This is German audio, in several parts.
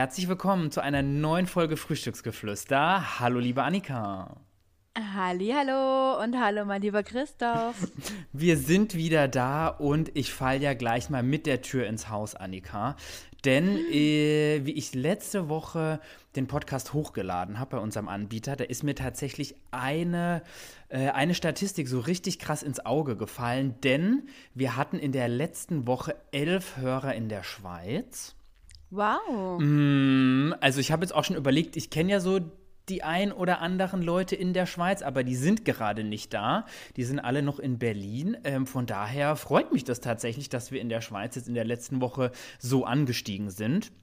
herzlich willkommen zu einer neuen Folge Frühstücksgeflüster. Hallo, liebe Annika. Hallo und hallo, mein lieber Christoph. Wir sind wieder da und ich falle ja gleich mal mit der Tür ins Haus, Annika. Denn wie ich letzte Woche den Podcast hochgeladen habe bei unserem Anbieter, da ist mir tatsächlich eine Statistik so richtig krass ins Auge gefallen. Denn wir hatten in der letzten Woche 11 Hörer in der Schweiz. Wow. Also ich habe jetzt auch schon überlegt, ich kenne ja so die ein oder anderen Leute in der Schweiz, aber die sind gerade nicht da. Die sind alle noch in Berlin. Von daher freut mich das tatsächlich, dass wir in der Schweiz jetzt in der letzten Woche so angestiegen sind.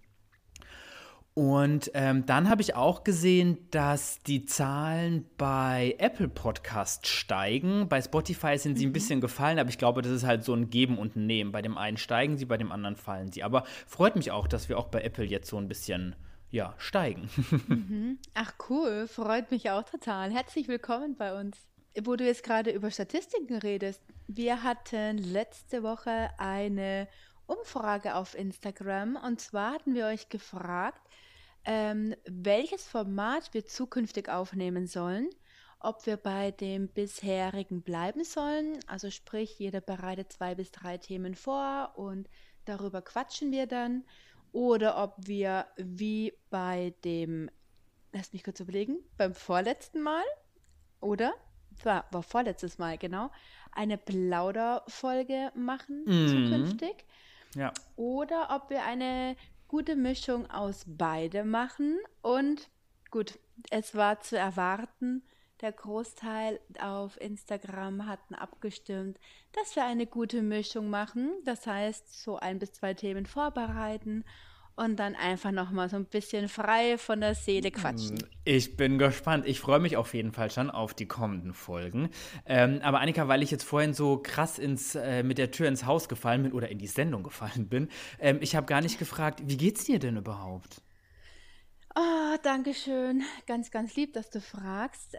Und dann habe ich auch gesehen, dass die Zahlen bei Apple Podcast steigen. Bei Spotify sind sie ein bisschen gefallen, aber ich glaube, das ist halt so ein Geben und Nehmen. Bei dem einen steigen sie, bei dem anderen fallen sie. Aber freut mich auch, dass wir auch bei Apple jetzt so ein bisschen, ja, steigen. Ach cool, freut mich auch total. Herzlich willkommen bei uns. Wo du jetzt gerade über Statistiken redest, wir hatten letzte Woche eine Umfrage auf Instagram und zwar hatten wir euch gefragt, welches Format wir zukünftig aufnehmen sollen, ob wir bei dem bisherigen bleiben sollen, also sprich, jeder bereitet 2 bis 3 Themen vor und darüber quatschen wir dann, oder ob wir wie bei dem, lass mich kurz überlegen, beim vorletzten Mal, oder? War vorletztes Mal, genau, eine Plauderfolge machen Mhm. zukünftig. Ja. Oder ob wir eine gute Mischung aus beide machen. Und gut, es war zu erwarten, der Großteil auf Instagram hatten abgestimmt, dass wir eine gute Mischung machen. Das heißt, so 1 bis 2 Themen vorbereiten und dann einfach nochmal so ein bisschen frei von der Seele quatschen. Ich bin gespannt. Ich freue mich auf jeden Fall schon auf die kommenden Folgen. Aber Annika, weil ich jetzt vorhin so krass mit der Tür ins Haus gefallen bin oder in die Sendung gefallen bin, ich habe gar nicht gefragt, wie geht's dir denn überhaupt? Oh, danke schön. Ganz, ganz lieb, dass du fragst.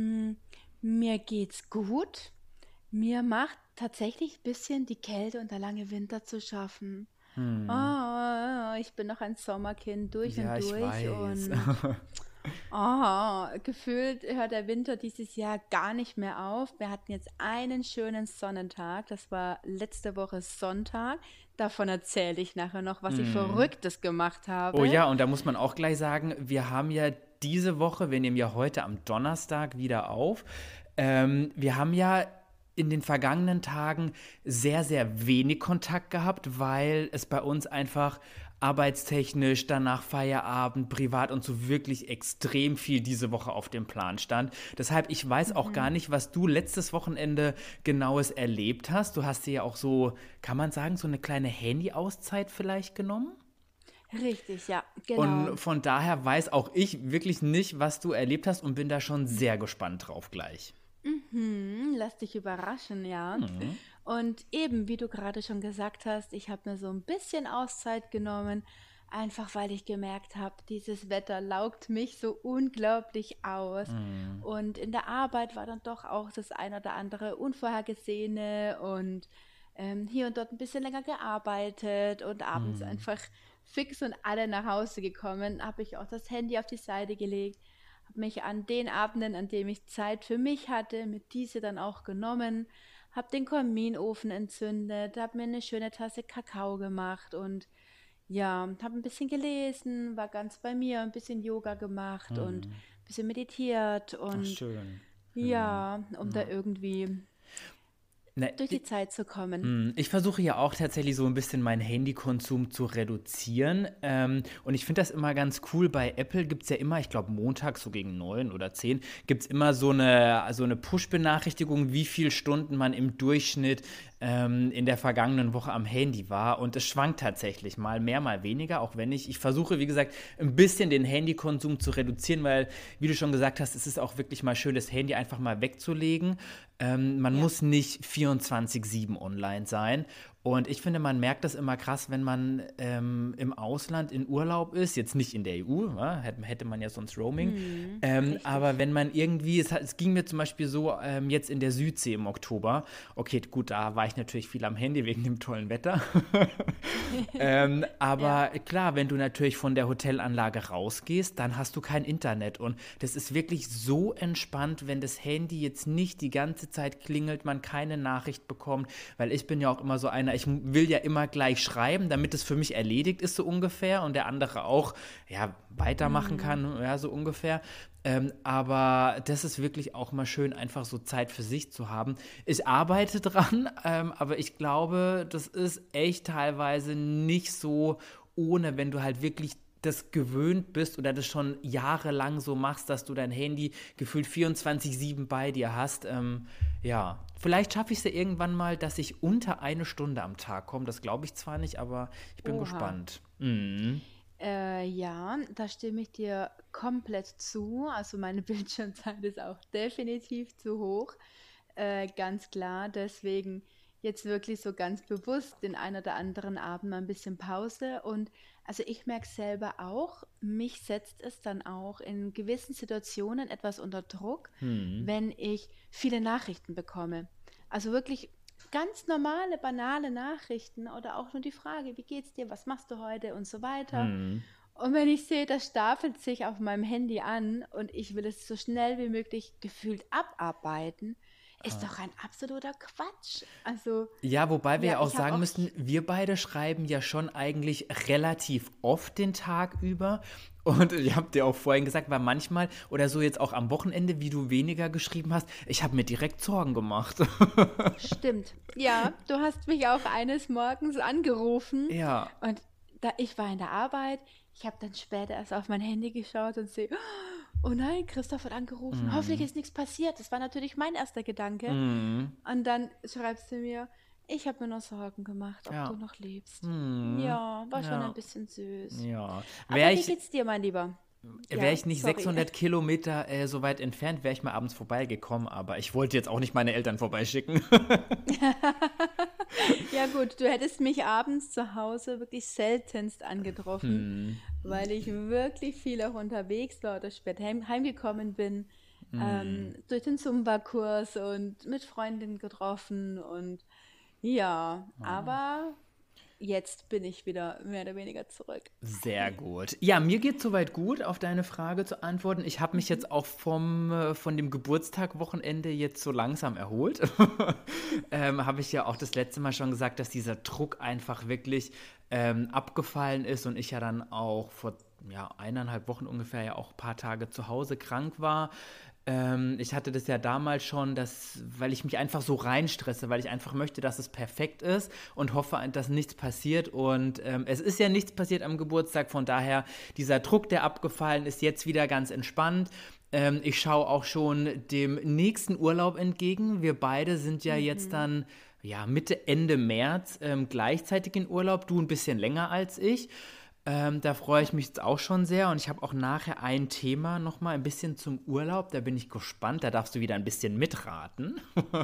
Mir geht's gut. Mir macht tatsächlich ein bisschen die Kälte und der lange Winter zu schaffen. Hm. Oh, ich bin noch ein Sommerkind durch Ja, und ich durch weiß. und gefühlt hört der Winter dieses Jahr gar nicht mehr auf. Wir hatten jetzt einen schönen Sonnentag. Das war letzte Woche Sonntag. Davon erzähle ich nachher noch, was ich Hm. Verrücktes gemacht Oh habe. ja, und da muss man auch gleich sagen, wir haben ja diese Woche, wir nehmen ja heute am Donnerstag wieder auf, wir haben ja in den vergangenen Tagen sehr, sehr wenig Kontakt gehabt, weil es bei uns einfach arbeitstechnisch, danach Feierabend, privat und so wirklich extrem viel diese Woche auf dem Plan stand. Deshalb, ich weiß auch gar nicht, was du letztes Wochenende genaues erlebt hast. Du hast dir ja auch so, kann man sagen, so eine kleine Handy-Auszeit vielleicht genommen? Richtig, ja, genau. Und von daher weiß auch ich wirklich nicht, was du erlebt hast und bin da schon sehr gespannt drauf gleich. Lass dich überraschen, ja. Hm. Und eben, wie du gerade schon gesagt hast, ich habe mir so ein bisschen Auszeit genommen, einfach weil ich gemerkt habe, dieses Wetter laugt mich so unglaublich aus. Hm. Und in der Arbeit war dann doch auch das ein oder andere Unvorhergesehene und hier und dort ein bisschen länger gearbeitet und abends Hm. einfach fix und alle nach Hause gekommen, habe ich auch das Handy auf die Seite gelegt, habe mich an den Abenden, an denen ich Zeit für mich hatte, mit diese dann auch genommen, habe den Kaminofen entzündet, habe mir eine schöne Tasse Kakao gemacht und ja, habe ein bisschen gelesen, war ganz bei mir, ein bisschen Yoga gemacht und Hm. ein bisschen meditiert Ach, und schön. Hm. ja, um da Ja. irgendwie Ne, durch die Zeit zu kommen. Ich versuche ja auch tatsächlich so ein bisschen meinen Handykonsum zu reduzieren. Und ich finde das immer ganz cool. Bei Apple gibt es ja immer, ich glaube montags so gegen 9 oder 10, gibt es immer so eine Push-Benachrichtigung, wie viele Stunden man im Durchschnitt in der vergangenen Woche am Handy war. Und es schwankt tatsächlich mal mehr, mal weniger, auch wenn ich versuche, wie gesagt, ein bisschen den Handykonsum zu reduzieren, weil, wie du schon gesagt hast, es ist auch wirklich mal schön, das Handy einfach mal wegzulegen. Man Ja. muss nicht 24/7 online sein. Und ich finde, man merkt das immer krass, wenn man im Ausland in Urlaub ist, jetzt nicht in der EU, ja, hätte man ja sonst Roaming, Richtig. aber wenn man irgendwie, es ging mir zum Beispiel so jetzt in der Südsee im Oktober, okay, gut, da war ich natürlich viel am Handy wegen dem tollen Wetter, Ja. aber klar, wenn du natürlich von der Hotelanlage rausgehst, dann hast du kein Internet und das ist wirklich so entspannt, wenn das Handy jetzt nicht die ganze Zeit klingelt, man keine Nachricht bekommt, weil ich bin ja auch immer so einer, ich will ja immer gleich schreiben, damit es für mich erledigt ist so ungefähr und der andere auch, ja, weitermachen Hm. kann, ja, so ungefähr. Aber das ist wirklich auch mal schön, einfach so Zeit für sich zu haben. Ich arbeite dran, aber ich glaube, das ist echt teilweise nicht so ohne, wenn du halt wirklich das gewöhnt bist oder das schon jahrelang so machst, dass du dein Handy gefühlt 24/7 bei dir hast. Ja, vielleicht schaffe ich es ja irgendwann mal, dass ich unter 1 Stunde am Tag komme. Das glaube ich zwar nicht, aber ich bin Oha. gespannt. Mhm. Ja, da stimme ich dir komplett zu. Also meine Bildschirmzeit ist auch definitiv zu hoch. Ganz klar. Deswegen jetzt wirklich so ganz bewusst den einen oder anderen Abend mal ein bisschen Pause. Und also ich merke selber auch, mich setzt es dann auch in gewissen Situationen etwas unter Druck, Mhm. wenn ich viele Nachrichten bekomme. Also wirklich ganz normale, banale Nachrichten oder auch nur die Frage, wie geht's dir, was machst du heute und so weiter. Mhm. Und wenn ich sehe, das stapelt sich auf meinem Handy an und ich will es so schnell wie möglich gefühlt abarbeiten, ist doch ein absoluter Quatsch. Also, Ja, wobei wir ja, ja auch ich habe sagen auch, müssen, wir beide schreiben ja schon eigentlich relativ oft den Tag über. Und ich habe dir auch vorhin gesagt, weil manchmal oder so jetzt auch am Wochenende, wie du weniger geschrieben hast, ich habe mir direkt Sorgen gemacht. stimmt. Ja, du hast mich auch eines Morgens angerufen Ja. und da ich war in der Arbeit, ich habe dann später erst auf mein Handy geschaut und sehe, oh nein, Christoph hat angerufen, hoffentlich Mhm. ist nichts passiert. Das war natürlich mein erster Gedanke. Mhm. Und dann schreibst du mir, ich habe mir nur Sorgen gemacht, ob du Ja. noch lebst. Mhm. Ja, war schon ein Ja. bisschen süß. Ja. Aber wie geht's dir, mein Lieber? Wäre Ja, ich nicht sorry. 600 Kilometer so weit entfernt, wäre ich mal abends vorbeigekommen, aber ich wollte jetzt auch nicht meine Eltern vorbeischicken. Ja gut, du hättest mich abends zu Hause wirklich seltenst angetroffen, Hm. weil ich wirklich viel auch unterwegs war oder spät heimgekommen bin, Hm. durch den Zumba-Kurs und mit Freundinnen getroffen und ja, aber jetzt bin ich wieder mehr oder weniger zurück. Sehr gut. Ja, mir geht soweit gut, auf deine Frage zu antworten. Ich habe mich Mhm. jetzt auch von dem Geburtstag-Wochenende jetzt so langsam erholt. Habe ich ja auch das letzte Mal schon gesagt, dass dieser Druck einfach wirklich abgefallen ist und ich ja dann auch vor ja, 1,5 Wochen ungefähr ja auch ein paar Tage zu Hause krank war. Ich hatte das ja damals schon, weil ich mich einfach so reinstresse, weil ich einfach möchte, dass es perfekt ist und hoffe, dass nichts passiert. Und es ist ja nichts passiert am Geburtstag, von daher dieser Druck, der abgefallen ist, jetzt wieder ganz entspannt. Ich schaue auch schon dem nächsten Urlaub entgegen. Wir beide sind ja jetzt Mhm. dann ja, Mitte, Ende März gleichzeitig in Urlaub. Du ein bisschen länger als ich. Da freue ich mich jetzt auch schon sehr und ich habe auch nachher ein Thema nochmal ein bisschen zum Urlaub. Da bin ich gespannt. Da darfst du wieder ein bisschen mitraten.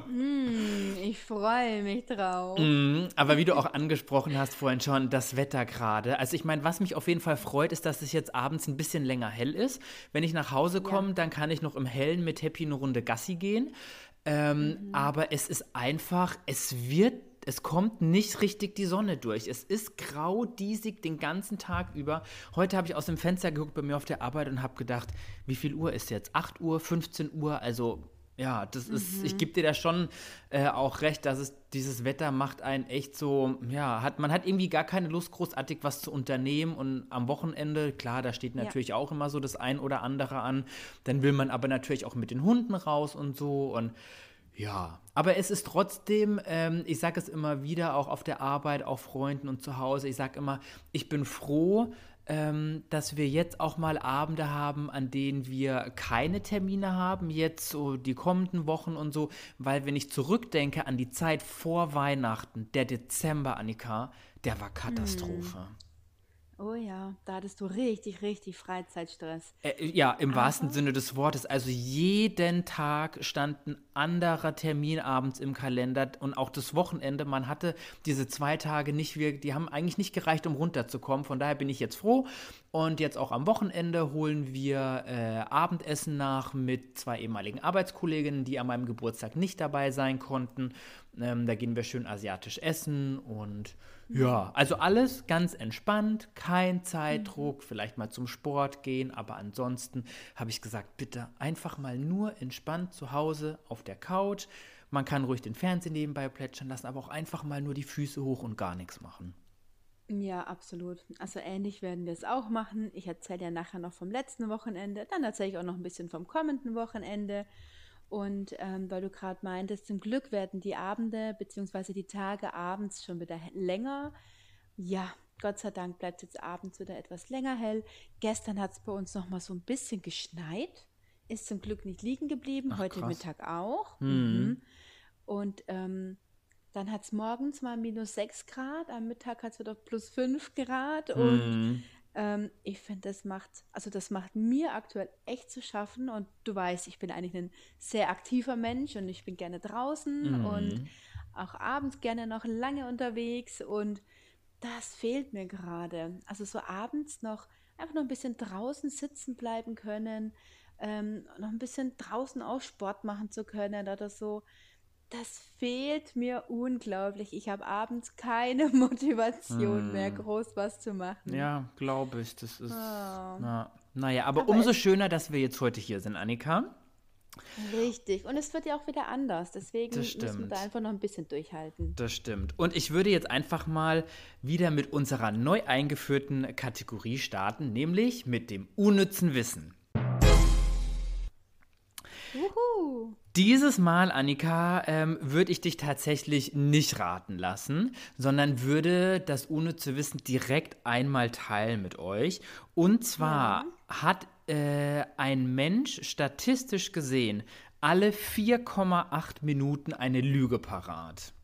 Ich freue mich drauf. Aber wie du auch angesprochen hast vorhin schon, das Wetter gerade. Also ich meine, was mich auf jeden Fall freut, ist, dass es jetzt abends ein bisschen länger hell ist. Wenn ich nach Hause Ja. komme, dann kann ich noch im Hellen mit Happy eine Runde Gassi gehen. Mhm. Aber es ist einfach, es kommt nicht richtig die Sonne durch. Es ist grau, diesig den ganzen Tag über. Heute habe ich aus dem Fenster geguckt bei mir auf der Arbeit und habe gedacht, wie viel Uhr ist jetzt? 8 Uhr, 15 Uhr? Also ja, ich Mhm. gebe dir da schon auch recht, dass dieses Wetter macht einen echt so, ja, man hat irgendwie gar keine Lust, großartig was zu unternehmen und am Wochenende, klar, da steht Ja. natürlich auch immer so das ein oder andere an, dann will man aber natürlich auch mit den Hunden raus und so und ja, aber es ist trotzdem, ich sage es immer wieder, auch auf der Arbeit, auch Freunden und zu Hause, ich sage immer, ich bin froh, dass wir jetzt auch mal Abende haben, an denen wir keine Termine haben, jetzt so die kommenden Wochen und so, weil wenn ich zurückdenke an die Zeit vor Weihnachten, der Dezember, Annika, der war Hm. Katastrophe. Oh ja, da hattest du richtig, richtig Freizeitstress. Ja, im wahrsten Aber, Sinne des Wortes. Also jeden Tag stand ein anderer Termin abends im Kalender und auch das Wochenende. Man hatte diese 2 Tage nicht, die haben eigentlich nicht gereicht, um runterzukommen. Von daher bin ich jetzt froh. Und jetzt auch am Wochenende holen wir Abendessen nach mit 2 ehemaligen Arbeitskolleginnen, die an meinem Geburtstag nicht dabei sein konnten. Da gehen wir schön asiatisch essen und ja, also alles ganz entspannt, kein mhm. Zeitdruck, vielleicht mal zum Sport gehen, aber ansonsten habe ich gesagt, bitte einfach mal nur entspannt zu Hause auf der Couch. Man kann ruhig den Fernseher nebenbei plätschern lassen, aber auch einfach mal nur die Füße hoch und gar nichts machen. Ja, absolut. Also ähnlich werden wir es auch machen. Ich erzähle ja nachher noch vom letzten Wochenende, dann erzähle ich auch noch ein bisschen vom kommenden Wochenende. Und weil du gerade meintest, zum Glück werden die Abende bzw. die Tage abends schon wieder länger. Ja, Gott sei Dank bleibt es jetzt abends wieder etwas länger hell. Gestern hat es bei uns noch mal so ein bisschen geschneit, ist zum Glück nicht liegen geblieben, Ach, heute krass. Mittag auch. Hm. Mhm. Und dann hat es morgens mal -6 Grad, am Mittag hat es wieder +5 Grad und Hm. ich finde, das macht mir aktuell echt zu schaffen und du weißt, ich bin eigentlich ein sehr aktiver Mensch und ich bin gerne draußen und Hm. auch abends gerne noch lange unterwegs und das fehlt mir gerade. Also so abends noch einfach noch ein bisschen draußen sitzen bleiben können, noch ein bisschen draußen auch Sport machen zu können oder so. Das fehlt mir unglaublich. Ich habe abends keine Motivation mehr, Hm. groß was zu machen. Ja, glaube ich, das ist. Oh. Naja, aber Aber umso es schöner, dass wir jetzt heute hier sind, Annika. richtig. Und es wird ja auch wieder anders. Das Deswegen müssen wir da stimmt. einfach noch ein bisschen durchhalten. Das stimmt. Und ich würde jetzt einfach mal wieder mit unserer neu eingeführten Kategorie starten, nämlich mit dem unnützen Wissen. Wuhu! Dieses Mal, Annika, würde ich dich tatsächlich nicht raten lassen, sondern würde das unnütze Wissen direkt einmal teilen mit euch. Und Ja. zwar hat ein Mensch statistisch gesehen alle 4,8 Minuten eine Lüge parat.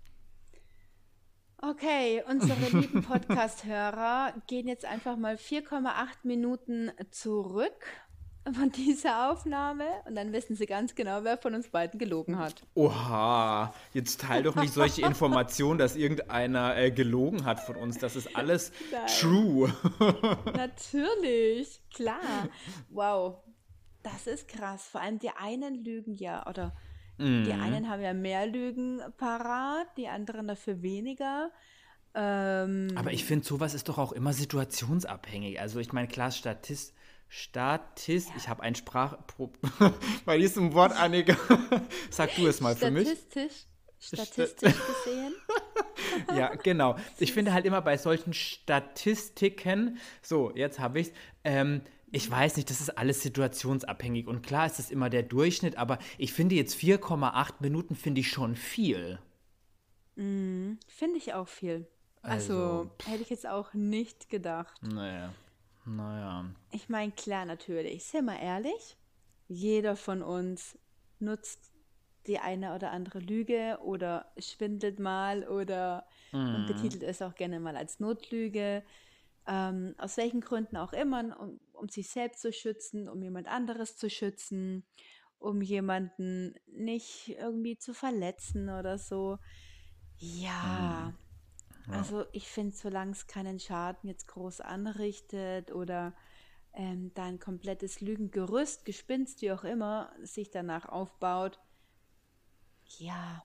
Okay, unsere lieben Podcast-Hörer gehen jetzt einfach mal 4,8 Minuten zurück von dieser Aufnahme und dann wissen sie ganz genau, wer von uns beiden gelogen hat. Oha, jetzt teil doch nicht solche Informationen, dass irgendeiner gelogen hat von uns. Das ist alles Nein, true. natürlich, klar. Wow, das ist krass. Vor allem die einen lügen ja, oder die Mhm. einen haben ja mehr Lügen parat, die anderen dafür weniger. Aber ich Ähm, finde, sowas ist doch auch immer situationsabhängig. Also ich meine, klar, ich ja, habe ein bei diesem Wort, Annika. Sag du es mal für mich. statistisch, Stat statistisch gesehen. ja, genau. Ich finde Süß. halt immer bei solchen Statistiken, so, jetzt habe ich's, ich weiß nicht, das ist alles situationsabhängig und klar ist es immer der Durchschnitt, aber ich finde jetzt 4,8 Minuten finde ich schon viel. Finde ich auch viel. Also, Also, hätte ich jetzt auch nicht gedacht. naja, naja. Ich meine, klar, natürlich. Sind wir ehrlich, jeder von uns nutzt die eine oder andere Lüge oder schwindelt mal oder man Mhm. betitelt es auch gerne mal als Notlüge. Aus welchen Gründen auch immer, um sich selbst zu schützen, um jemand anderes zu schützen, um jemanden nicht irgendwie zu verletzen oder so. Ja, Ja. also ich finde, solange es keinen Schaden jetzt groß anrichtet oder da ein komplettes Lügengerüst, Gespinst, wie auch immer, sich danach aufbaut, ja.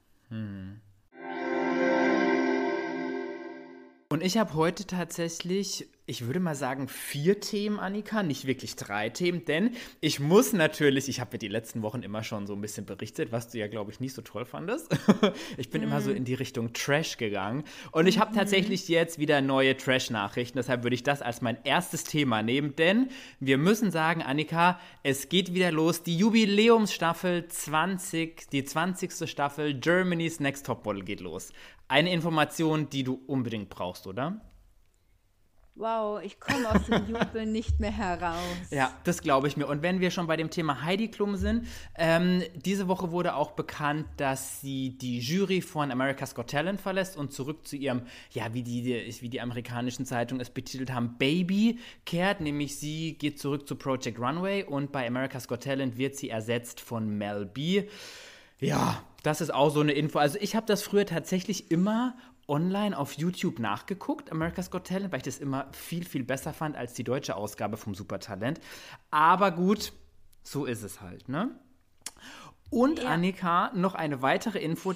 Und ich habe heute tatsächlich, ich würde mal sagen, 4 Themen, Annika, nicht wirklich 3 Themen, denn ich muss natürlich, ich habe ja die letzten Wochen immer schon so ein bisschen berichtet, was du ja, glaube ich, nicht so toll fandest. Ich bin immer so Mm, in die Richtung Trash gegangen und ich habe mhm. tatsächlich jetzt wieder neue Trash-Nachrichten, deshalb würde ich das als mein erstes Thema nehmen, denn wir müssen sagen, Annika, es geht wieder los, die Jubiläumsstaffel 20, die 20. Staffel Germany's Next Topmodel geht los. Eine Information, die du unbedingt brauchst, oder? Wow, ich komme aus dem Jubeln nicht mehr heraus. Ja, das glaube ich mir. Und wenn wir schon bei dem Thema Heidi Klum sind, diese Woche wurde auch bekannt, dass sie die Jury von America's Got Talent verlässt und zurück zu ihrem, ja, wie die amerikanischen Zeitungen es betitelt haben, Baby kehrt. Nämlich sie geht zurück zu Project Runway und bei America's Got Talent wird sie ersetzt von Mel B. Ja, das ist auch so eine Info. Also ich habe das früher tatsächlich immer online auf YouTube nachgeguckt, America's Got Talent, weil ich das immer viel, viel besser fand als die deutsche Ausgabe vom Supertalent. Aber gut, so ist es halt, ne? Und Ja, Annika, noch eine weitere Info,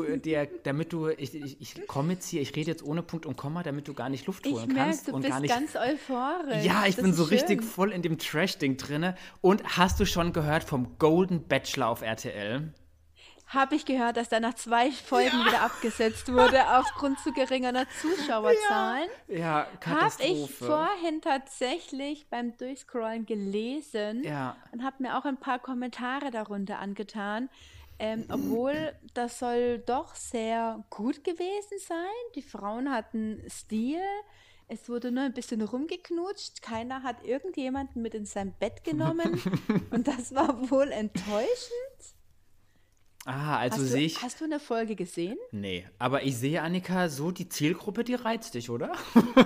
ich komme jetzt hier, ich rede jetzt ohne Punkt und Komma, damit du gar nicht Luft ich holen merke, kannst du und gar bist nicht. ganz euphorisch. Ja, ich Das bin so ist richtig schön. voll in dem Trash-Ding drinne. Und hast du schon gehört vom Golden Bachelor auf RTL? Habe ich gehört, dass da nach 2 Folgen wieder abgesetzt wurde, aufgrund zu geringerer Zuschauerzahlen. Ja, Habe ich Katastrophe. vorhin tatsächlich beim Durchscrollen gelesen Ja. und habe mir auch ein paar Kommentare darunter angetan. Obwohl das soll doch sehr gut gewesen sein. Die Frauen hatten Stil. Es wurde nur ein bisschen rumgeknutscht. Keiner hat irgendjemanden mit in sein Bett genommen. Und das war wohl enttäuschend. Ah, also Hast du, sehe ich. hast du eine Folge gesehen? Nee, aber ich sehe, Annika, so die Zielgruppe, die reizt dich, oder?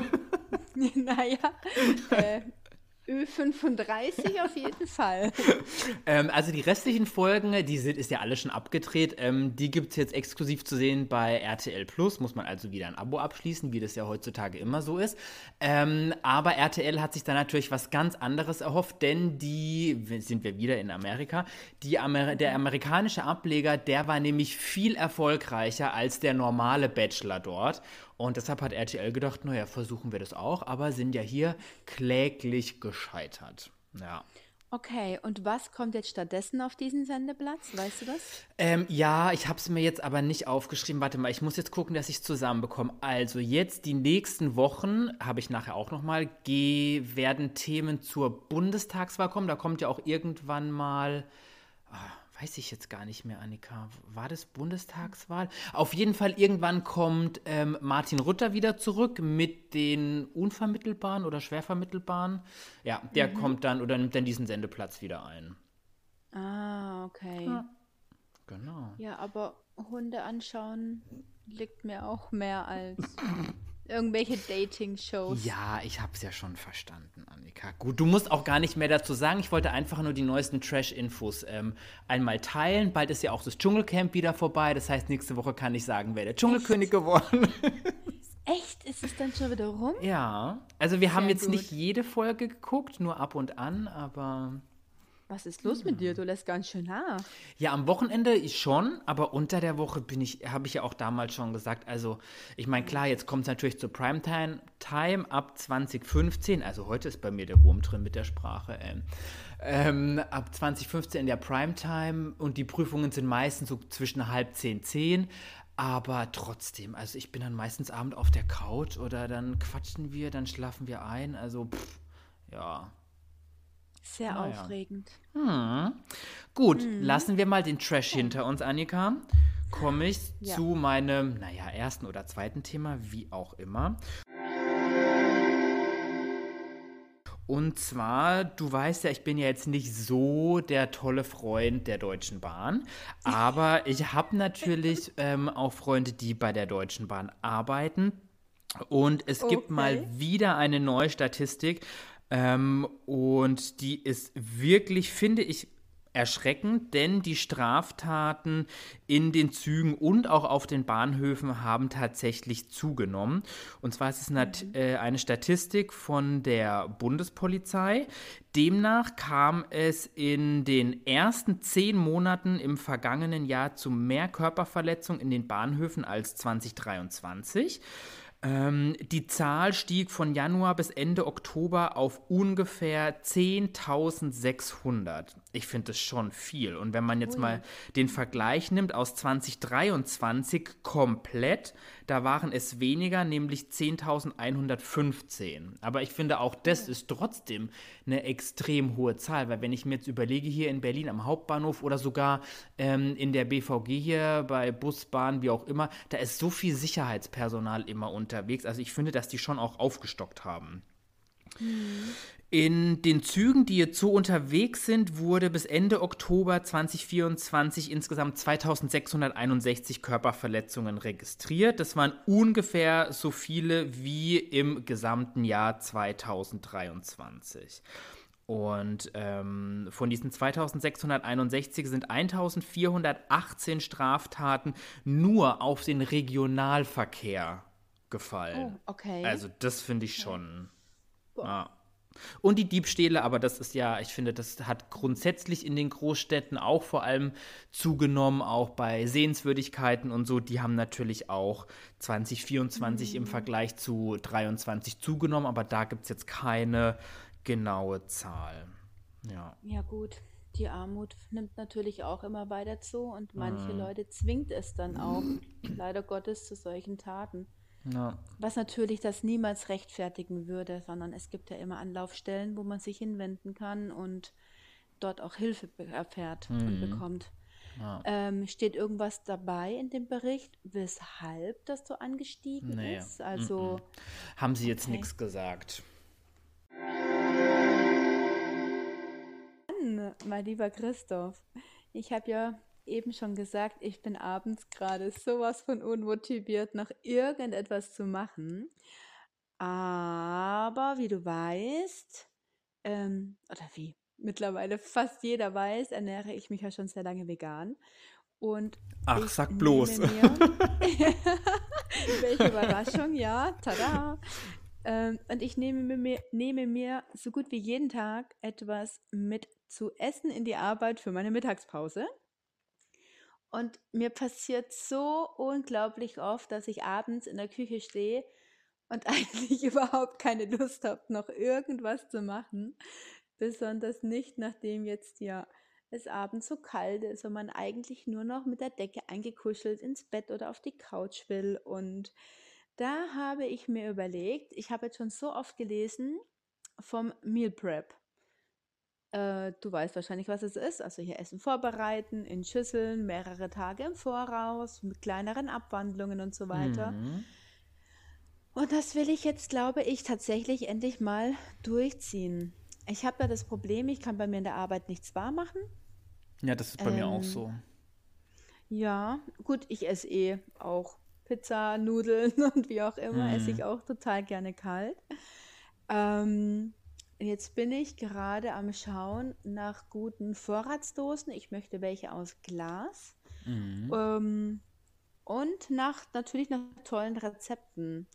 Naja, äh, Ü35 auf jeden Fall. Also die restlichen Folgen, ist ja alles schon abgedreht. Die gibt es jetzt exklusiv zu sehen bei RTL Plus. Muss man also wieder ein Abo abschließen, wie das ja heutzutage immer so ist. Aber RTL hat sich da natürlich was ganz anderes erhofft, denn sind wir wieder in Amerika, der amerikanische Ableger, der war nämlich viel erfolgreicher als der normale Bachelor dort. Und deshalb hat RTL gedacht, naja, versuchen wir das auch, aber sind ja hier kläglich gescheitert. Ja. Okay, und was kommt jetzt stattdessen auf diesen Sendeplatz? Weißt du das? Ja, ich habe es mir jetzt aber nicht aufgeschrieben. Warte mal, ich muss jetzt gucken, dass ich es zusammenbekomme. Also jetzt die nächsten Wochen, habe ich nachher auch nochmal, werden Themen zur Bundestagswahl kommen. Da kommt ja auch irgendwann mal, weiß ich jetzt gar nicht mehr, Annika. War das Bundestagswahl? Auf jeden Fall irgendwann kommt Martin Rutter wieder zurück mit den unvermittelbaren oder schwer vermittelbaren. Ja, der kommt dann oder nimmt dann diesen Sendeplatz wieder ein. Ah, okay. Ja. Genau. Ja, aber Hunde anschauen liegt mir auch mehr als irgendwelche Dating-Shows. Ja, ich hab's ja schon verstanden, Annika. Gut, du musst auch gar nicht mehr dazu sagen. Ich wollte einfach nur die neuesten Trash-Infos einmal teilen. Bald ist ja auch das Dschungelcamp wieder vorbei. Das heißt, nächste Woche kann ich sagen, wer der Dschungelkönig Echt? geworden ist. Echt? Ist es dann schon wieder rum? Ja, also wir haben Sehr jetzt nicht gut. jede Folge geguckt, nur ab und an, aber Was ist los mit dir? Du lässt ganz schön nach. ja, am Wochenende schon, aber unter der Woche habe ich ja auch damals schon gesagt, also ich meine, klar, jetzt kommt es natürlich zur Primetime ab 2015, also heute ist bei mir der Wurm drin mit der Sprache, ab 2015 in der Primetime und die Prüfungen sind meistens so zwischen halb 10, 10, aber trotzdem, also ich bin dann meistens abend auf der Couch oder dann quatschen wir, dann schlafen wir ein, also ja, Sehr naja. aufregend. Gut, lassen wir mal den Trash hinter uns, Annika. Komme ich Ja. zu meinem, naja, ersten oder zweiten Thema, wie auch immer. Und zwar, du weißt ja, ich bin ja jetzt nicht so der tolle Freund der Deutschen Bahn, aber ich habe natürlich auch Freunde, die bei der Deutschen Bahn arbeiten. Und es gibt mal Okay. wieder eine neue Statistik und die ist wirklich, finde ich, erschreckend, denn die Straftaten in den Zügen und auch auf den Bahnhöfen haben tatsächlich zugenommen. Und zwar ist es eine Statistik von der Bundespolizei. Demnach kam es in den ersten 10 Monaten im vergangenen Jahr zu mehr Körperverletzungen in den Bahnhöfen als 2023. Die Zahl stieg von Januar bis Ende Oktober auf ungefähr 10.600. Ich finde das schon viel. Und wenn man jetzt Ui. mal den Vergleich nimmt aus 2023 komplett, da waren es weniger, nämlich 10.115. Aber ich finde auch das Oh. ist trotzdem eine extrem hohe Zahl, weil wenn ich mir jetzt überlege, hier in Berlin am Hauptbahnhof oder sogar in der BVG hier bei Bus, Bahn, wie auch immer, da ist so viel Sicherheitspersonal immer unterwegs. Also ich finde, dass die schon auch aufgestockt haben. Hm. In den Zügen, die jetzt so unterwegs sind, wurde bis Ende Oktober 2024 insgesamt 2661 Körperverletzungen registriert. Das waren ungefähr so viele wie im gesamten Jahr 2023. Und von diesen 2661 sind 1418 Straftaten nur auf den Regionalverkehr gefallen. Oh, okay. Also das finde ich Okay. schon. Boah. Ja. Und die Diebstähle, aber das ist ja, ich finde, das hat grundsätzlich in den Großstädten auch vor allem zugenommen, auch bei Sehenswürdigkeiten und so. Die haben natürlich auch 2024 im Hm. Vergleich zu 23 zugenommen, aber da gibt es jetzt keine genaue Zahl. Ja. Ja gut, die Armut nimmt natürlich auch immer weiter zu und manche Hm. Leute zwingt es dann auch, leider Gottes, zu solchen Taten. Ja. Was natürlich das niemals rechtfertigen würde, sondern es gibt ja immer Anlaufstellen, wo man sich hinwenden kann und dort auch Hilfe erfährt und Hm. bekommt. Ja. Steht irgendwas dabei in dem Bericht, weshalb das so angestiegen Nee. ist? Mm-mm. Also, Haben sie jetzt okay. nichts gesagt. Mein lieber Christoph, ich habe ja eben schon gesagt, ich bin abends gerade sowas von unmotiviert, noch irgendetwas zu machen. Aber wie du weißt, oder wie mittlerweile fast jeder weiß, ernähre ich mich ja schon sehr lange vegan. Und Ach, ich sag nehme bloß. mir, welche Überraschung, ja, tada. Und ich nehme mir so gut wie jeden Tag etwas mit zu essen in die Arbeit für meine Mittagspause. Und mir passiert so unglaublich oft, dass ich abends in der Küche stehe und eigentlich überhaupt keine Lust habe, noch irgendwas zu machen. Besonders nicht, nachdem jetzt ja es abends so kalt ist und man eigentlich nur noch mit der Decke eingekuschelt ins Bett oder auf die Couch will. Und da habe ich mir überlegt, ich habe jetzt schon so oft gelesen vom Meal Prep. Du weißt wahrscheinlich, was es ist. Also hier Essen vorbereiten, in Schüsseln, mehrere Tage im Voraus, mit kleineren Abwandlungen und so weiter. Hm. Und das will ich jetzt, glaube ich, tatsächlich endlich mal durchziehen. Ich habe da das Problem, ich kann bei mir in der Arbeit nichts wahr machen. Ja, das ist bei mir auch Ähm, so. ja, gut, ich esse eh auch Pizza, Nudeln und wie auch immer, esse Hm. ich auch total gerne kalt. Ähm, Jetzt bin ich gerade am Schauen nach guten Vorratsdosen. Ich möchte welche aus Glas. Hm. Ähm, und natürlich nach tollen Rezepten.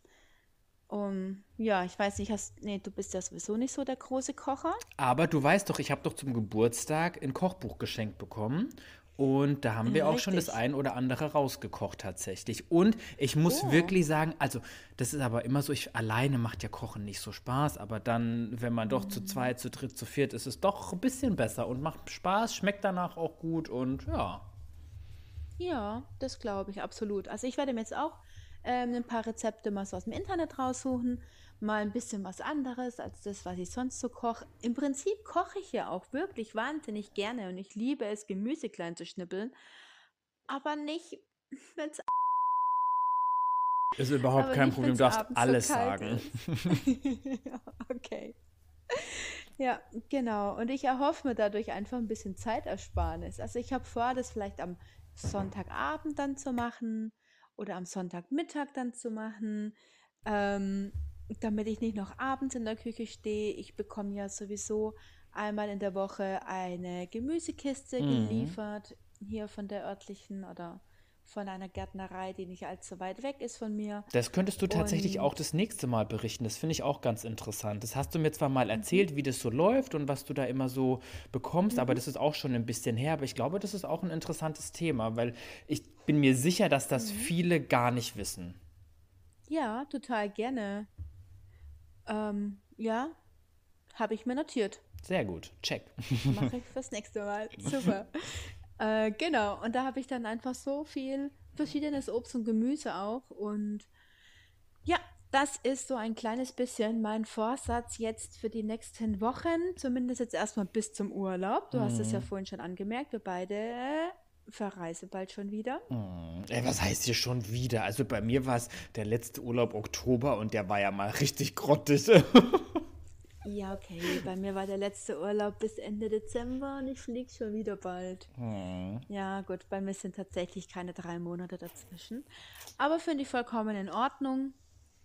Ja, ich weiß nicht, nee, du bist ja sowieso nicht so der große Kocher. Aber du weißt doch, ich habe doch zum Geburtstag ein Kochbuch geschenkt bekommen. Und da haben wir auch schon das Richtig. ein oder andere rausgekocht tatsächlich. Und ich muss Oh. wirklich sagen, also das ist aber immer so, alleine macht ja Kochen nicht so Spaß, aber dann, wenn man doch zu Hm. zweit, zu dritt, zu viert, ist es doch ein bisschen besser und macht Spaß, schmeckt danach auch gut und ja. Ja, das glaube ich absolut. Also ich werde mir jetzt auch ein paar Rezepte mal so aus dem Internet raussuchen, mal ein bisschen was anderes als das, was ich sonst so koche. Im Prinzip koche ich ja auch wirklich wahnsinnig gerne und ich liebe es, Gemüse klein zu schnippeln, aber nicht, wenn's, Ist überhaupt aber kein nicht, wenn Problem, es du darfst abends so alles kalt sagen. ist. Ja, okay. Ja, genau. Und ich erhoffe mir dadurch einfach ein bisschen Zeitersparnis. Also ich habe vor, das vielleicht am Sonntagabend dann zu machen oder am Sonntagmittag dann zu machen, ähm, damit ich nicht noch abends in der Küche stehe. Ich bekomme ja sowieso einmal in der Woche eine Gemüsekiste Mhm. geliefert, hier von der örtlichen oder von einer Gärtnerei, die nicht allzu weit weg ist von mir. Das könntest du tatsächlich auch Und das nächste Mal berichten. Das finde ich auch ganz interessant. Das hast du mir zwar mal mhm, erzählt, wie das so läuft und was du da immer so bekommst, aber mhm, das ist auch schon ein bisschen her. Aber ich glaube, das ist auch ein interessantes Thema, weil ich bin mir sicher, dass das mhm. viele gar nicht wissen. Ja, total gerne. Ja, habe ich mir notiert. Sehr gut. Check. Mache ich fürs nächste Mal. Super. Genau, und da habe ich dann einfach so viel verschiedenes Obst und Gemüse auch. Und ja, das ist so ein kleines bisschen mein Vorsatz jetzt für die nächsten Wochen, zumindest jetzt erstmal bis zum Urlaub. Du hast es ja vorhin schon angemerkt, wir beide verreisen bald schon wieder. Ey, was heißt hier schon wieder? Also bei mir war es der letzte Urlaub Oktober und der war ja mal richtig grottig. Ja, okay, bei mir war der letzte Urlaub bis Ende Dezember und ich fliege schon wieder bald. Ja, gut, bei mir sind tatsächlich keine 3 Monate dazwischen. Aber finde ich vollkommen in Ordnung.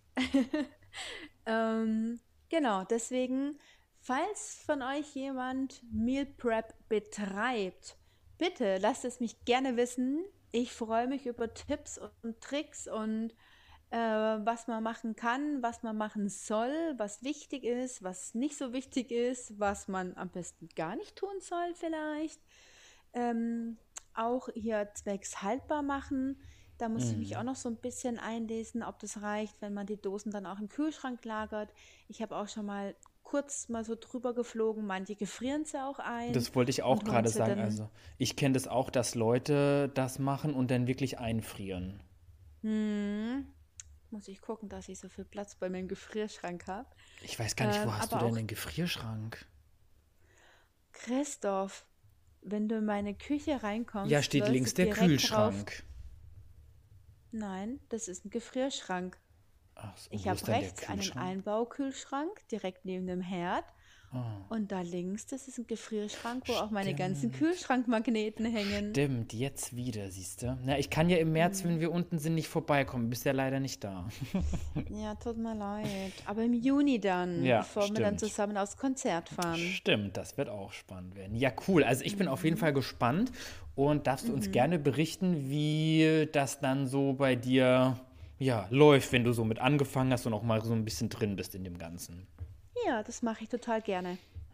Genau, deswegen, falls von euch jemand Meal Prep betreibt, bitte lasst es mich gerne wissen. Ich freue mich über Tipps und Tricks und was man machen kann, was man machen soll, was wichtig ist, was nicht so wichtig ist, was man am besten gar nicht tun soll vielleicht. Ähm, Auch hier zwecks haltbar machen. Da muss ich mich auch noch so ein bisschen einlesen, ob das reicht, wenn man die Dosen dann auch im Kühlschrank lagert. Ich habe auch schon mal kurz mal so drüber geflogen. Manche gefrieren sie auch ein Das wollte ich auch und holen gerade sie sagen. dann. Also ich kenne das auch, dass Leute das machen und dann wirklich einfrieren. Hm, muss ich gucken, dass ich so viel Platz bei mir im Gefrierschrank habe. Ich weiß gar nicht, wo hast du Aber denn auch den Gefrierschrank? Christoph, wenn du in meine Küche Ja, reinkommst, steht läufst du links der direkt drauf. Kühlschrank. Nein, das ist ein Gefrierschrank. Ach so, Ich wo ist habe denn der rechts einen Kühlschrank? Einbaukühlschrank direkt neben dem Herd und da links, das ist ein Gefrierschrank, wo auch meine ganzen Stimmt. Kühlschrankmagneten hängen. Stimmt, jetzt wieder, siehst du? Na, ich kann ja im März, wenn wir unten sind, nicht vorbeikommen. Bist ja leider nicht da. Ja, tut mir leid. Aber im Juni dann, Ja, bevor wir dann stimmt. zusammen aufs Konzert fahren. Stimmt, das wird auch spannend werden. Ja, cool. Also ich bin auf jeden Fall gespannt und darfst du uns Mhm. gerne berichten, wie das dann so bei dir ja, läuft, wenn du so mit angefangen hast und auch mal so ein bisschen drin bist in dem Ganzen. Ja, das mache ich total gerne.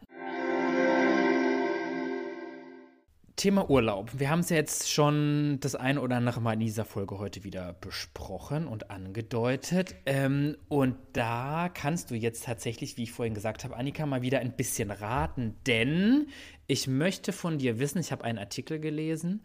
Thema Urlaub. Wir haben es ja jetzt schon das ein oder andere Mal in dieser Folge heute wieder besprochen und angedeutet. Und da kannst du jetzt tatsächlich, wie ich vorhin gesagt habe, Annika, mal wieder ein bisschen raten. Denn ich möchte von dir wissen, ich habe einen Artikel gelesen,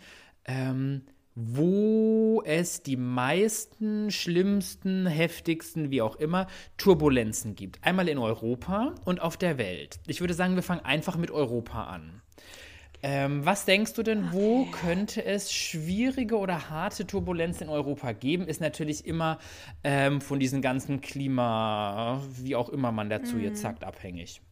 wo es die meisten, schlimmsten, heftigsten, wie auch immer, Turbulenzen gibt. Einmal in Europa und auf der Welt. Ich würde sagen, wir fangen einfach mit Europa an. Was denkst du denn, wo Okay. könnte es schwierige oder harte Turbulenzen in Europa geben? Ist natürlich immer von diesen ganzen Klima, wie auch immer man dazu jetzt Mm. sagt, abhängig.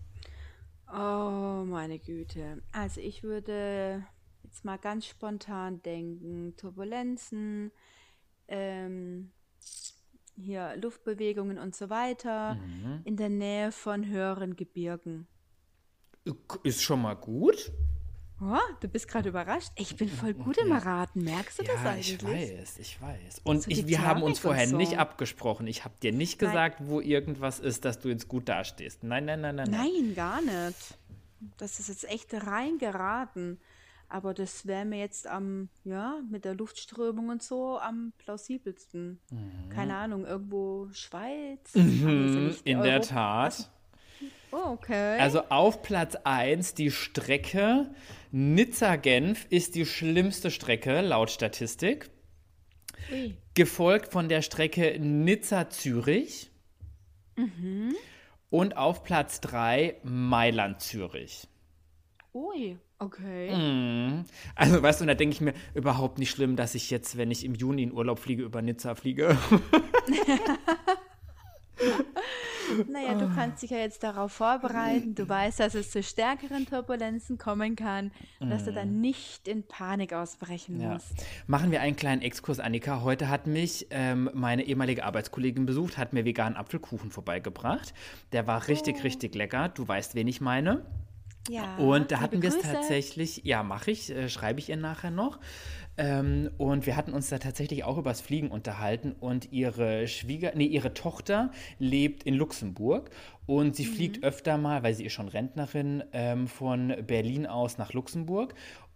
Oh, meine Güte. Also ich würde jetzt mal ganz spontan denken, Turbulenzen, ähm, hier Luftbewegungen und so weiter in der Nähe von höheren Gebirgen. Ist schon mal gut. Oh, du bist gerade überrascht. Ich bin voll gut im Ja, Erraten. Merkst du das ja, ich eigentlich? weiß, ich weiß. Und So die wir haben uns Thermik und vorher nicht so. abgesprochen. Ich habe dir nicht Nein, gesagt, wo irgendwas ist, dass du jetzt gut dastehst. Nein, nein, nein, nein, nein. nein, gar nicht. Das ist jetzt echt rein geraten. Aber das wäre mir jetzt ja, mit der Luftströmung und so am plausibelsten. Keine Ahnung, irgendwo Schweiz? Ah, nee, ist ja nicht In der Europa. Was? Tat. Oh, okay. Also auf Platz eins die Strecke Nizza-Genf ist die schlimmste Strecke laut Statistik. Ui. Gefolgt von der Strecke Nizza-Zürich Mhm. und auf Platz 3 Mailand-Zürich. Ui, okay. Also weißt du, und da denke ich mir, überhaupt nicht schlimm, dass ich jetzt, wenn ich im Juni in Urlaub fliege, über Nizza fliege. Naja, du kannst dich ja jetzt darauf vorbereiten. Du weißt, dass es zu stärkeren Turbulenzen kommen kann und dass du dann nicht in Panik ausbrechen Ja. musst. Machen wir einen kleinen Exkurs, Annika. Heute hat mich meine ehemalige Arbeitskollegin besucht, hat mir veganen Apfelkuchen vorbeigebracht. Der war richtig, Oh, richtig lecker. Du weißt, wen ich meine. ja, Und da liebe hatten wir es Grüße. tatsächlich, ja, mache ich, schreibe ich ihr nachher noch. Und wir hatten uns da tatsächlich auch übers Fliegen unterhalten und ihre Tochter lebt in Luxemburg und sie fliegt Mhm. öfter mal, weil sie ist schon Rentnerin, von Berlin aus nach Luxemburg.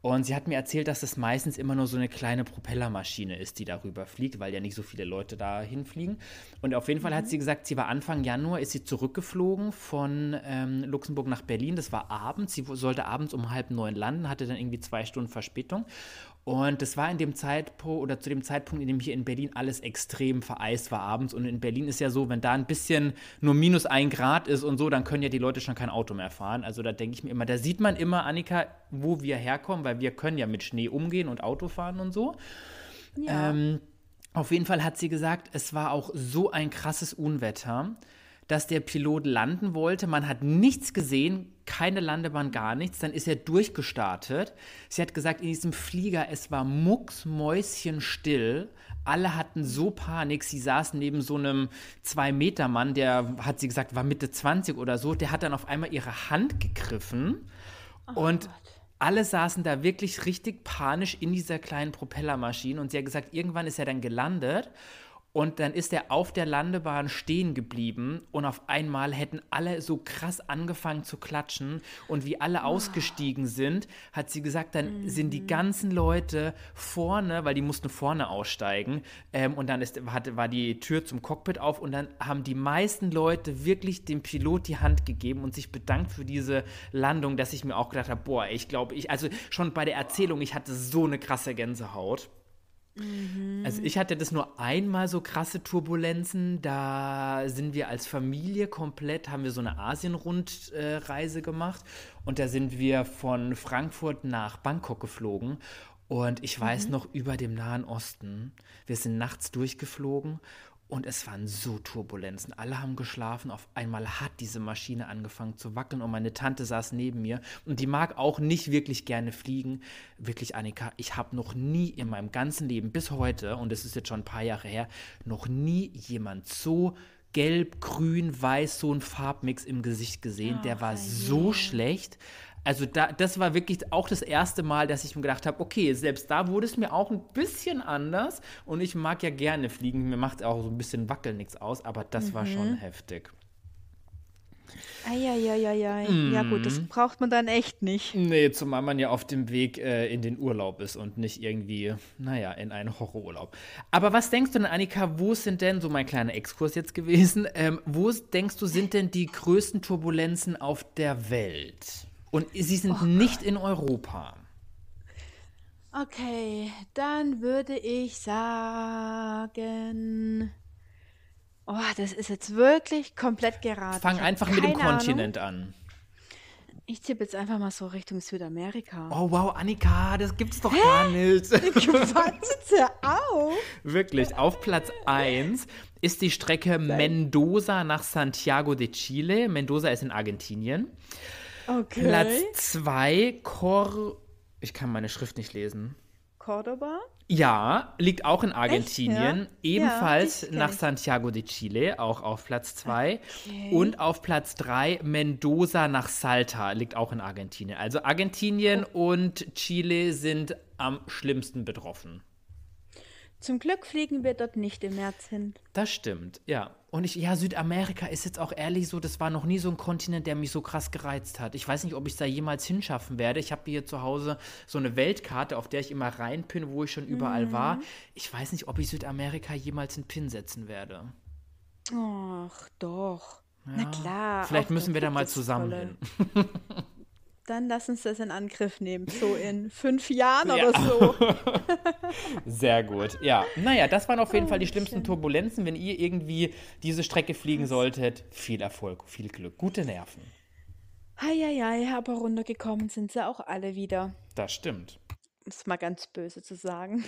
Und sie hat mir erzählt, dass das meistens immer nur so eine kleine Propellermaschine ist, die darüber fliegt, weil ja nicht so viele Leute da hinfliegen. Und auf jeden Fall hat sie gesagt, sie war Anfang Januar, ist sie zurückgeflogen von Luxemburg nach Berlin. Das war abends. Sie sollte abends um 8:30 landen, hatte dann irgendwie 2 Stunden Verspätung. Und das war in dem Zeitpunkt oder zu dem Zeitpunkt, in dem hier in Berlin alles extrem vereist war abends. Und in Berlin ist ja so, wenn da ein bisschen nur -1 Grad ist und so, dann können ja die Leute schon kein Auto mehr fahren. Also da denke ich mir immer, da sieht man immer, Annika, wo wir herkommen, weil wir können ja mit Schnee umgehen und Auto fahren und so. Ja. Auf jeden Fall hat sie gesagt, es war auch so ein krasses Unwetter, dass der Pilot landen wollte. Man hat nichts gesehen, keine Landebahn, gar nichts. Dann ist er durchgestartet. Sie hat gesagt, in diesem Flieger, es war mucksmäuschenstill. Alle hatten so Panik. Sie saßen neben so einem 2-Meter-Mann, der, hat sie gesagt, war Mitte 20 oder so. Der hat dann auf einmal ihre Hand gegriffen. Und alle saßen da wirklich richtig panisch in dieser kleinen Propellermaschine. Und sie hat gesagt, irgendwann ist er dann gelandet. Und dann ist er auf der Landebahn stehen geblieben und auf einmal hätten alle so krass angefangen zu klatschen. Und wie alle ausgestiegen sind, hat sie gesagt, dann sind die ganzen Leute vorne, weil die mussten vorne aussteigen. Und dann war die Tür zum Cockpit auf und dann haben die meisten Leute wirklich dem Pilot die Hand gegeben und sich bedankt für diese Landung, dass ich mir auch gedacht habe, boah, ich glaube, also schon bei der Erzählung, ich hatte so eine krasse Gänsehaut. Also ich hatte das nur einmal so krasse Turbulenzen, da sind wir als Familie komplett, haben wir so eine Asien-Rundreise gemacht und da sind wir von Frankfurt nach Bangkok geflogen und ich weiß noch, über dem Nahen Osten, wir sind nachts durchgeflogen und es waren so Turbulenzen. Alle haben geschlafen. Auf einmal hat diese Maschine angefangen zu wackeln und meine Tante saß neben mir. Und die mag auch nicht wirklich gerne fliegen. Wirklich, Annika, ich habe noch nie in meinem ganzen Leben bis heute, und das ist jetzt schon ein paar Jahre her, noch nie jemand so gelb, grün, weiß, so einen Farbmix im Gesicht gesehen. Der war so schlecht. Also das war wirklich auch das erste Mal, dass ich mir gedacht habe, okay, selbst da wurde es mir auch ein bisschen anders und ich mag ja gerne fliegen, mir macht auch so ein bisschen Wackeln nichts aus, aber das war schon heftig. Eieieiei. Ja gut, das braucht man dann echt nicht. Nee, zumal man ja auf dem Weg in den Urlaub ist und nicht irgendwie, naja, in einen Horrorurlaub. Aber was denkst du denn, Annika, wo sind denn, so mein kleiner Exkurs jetzt gewesen, wo denkst du, sind denn die größten Turbulenzen auf der Welt? Und sie sind nicht in Europa. Okay, dann würde ich sagen, das ist jetzt wirklich komplett geraten. Fang Ich habe einfach mit dem keine Ahnung. Kontinent an. Ich tippe jetzt einfach mal so Richtung Südamerika. Oh wow, Annika, das gibt's doch gar nicht. Warte auf. Wirklich, auf Platz 1 ist die Strecke Mendoza nach Santiago de Chile. Mendoza ist in Argentinien. Okay. Platz 2, ich kann meine Schrift nicht lesen. Cordoba? Ja, liegt auch in Argentinien, Echt, ja? ebenfalls Ja, die kenn nach ich. Santiago de Chile, auch auf Platz 2. Okay. Und auf Platz 3 Mendoza nach Salta, liegt auch in Argentinien. Also Argentinien und Chile sind am schlimmsten betroffen. Zum Glück fliegen wir dort nicht im März hin. Das stimmt, ja. Und Südamerika ist jetzt auch ehrlich so, das war noch nie so ein Kontinent, der mich so krass gereizt hat. Ich weiß nicht, ob ich es da jemals hinschaffen werde. Ich habe hier zu Hause so eine Weltkarte, auf der ich immer reinpinne, wo ich schon überall war. Ich weiß nicht, ob ich Südamerika jemals einen Pin setzen werde. Ach, doch. Na klar. Vielleicht auch müssen dort wir da gibt mal es zusammen tolle. hin. Dann lass uns das in Angriff nehmen. So in 5 Jahren Ja. oder so. Sehr gut, ja. Naja, das waren auf jeden Fall die Oh, schlimmsten schön. Turbulenzen. Wenn ihr irgendwie diese Strecke fliegen solltet, viel Erfolg, viel Glück, gute Nerven. Heieiei, aber runtergekommen sind sie auch alle wieder. Das stimmt. Um es mal ganz böse zu sagen.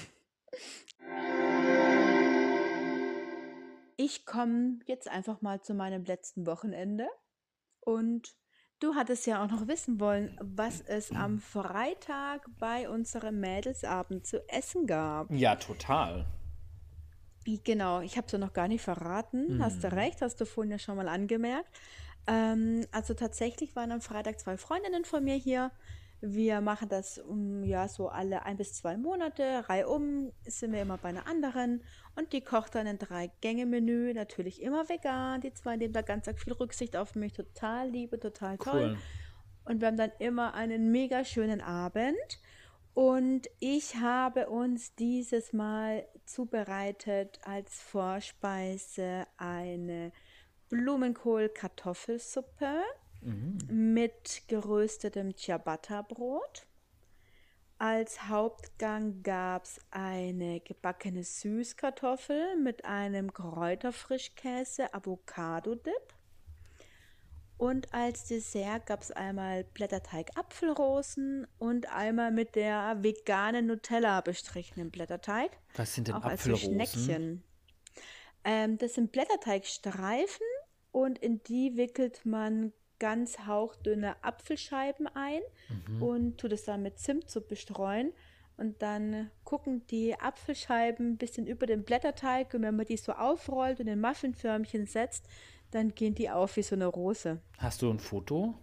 Ich komme jetzt einfach mal zu meinem letzten Wochenende. Und du hattest ja auch noch wissen wollen, was es am Freitag bei unserem Mädelsabend zu essen gab. Ja, total. Genau, ich habe es ja noch gar nicht verraten. Hast du recht, hast du vorhin ja schon mal angemerkt. Also tatsächlich waren am Freitag 2 Freundinnen von mir hier. Wir machen das so alle 1 bis 2 Monate. Reihum sind wir immer bei einer anderen. Und die kocht dann ein 3-Gänge-Menü. Natürlich immer vegan. Die zwei nehmen da ganz arg viel Rücksicht auf mich. Total liebe, total toll. Cool. Und wir haben dann immer einen mega schönen Abend. Und ich habe uns dieses Mal zubereitet als Vorspeise eine Blumenkohl-Kartoffelsuppe mit geröstetem Ciabatta-Brot. Als Hauptgang gab es eine gebackene Süßkartoffel mit einem Kräuterfrischkäse-Avocado-Dip. Und als Dessert gab es einmal Blätterteig-Apfelrosen und einmal mit der veganen Nutella bestrichenen Blätterteig, Was sind denn auch als so Apfelrosen? Schneckchen. Das sind Blätterteigstreifen und in die wickelt man ganz hauchdünne Apfelscheiben ein und tut es dann mit Zimt so bestreuen. Und dann gucken die Apfelscheiben ein bisschen über den Blätterteig und wenn man die so aufrollt und in Muffinförmchen setzt, dann gehen die auf wie so eine Rose. Hast du ein Foto?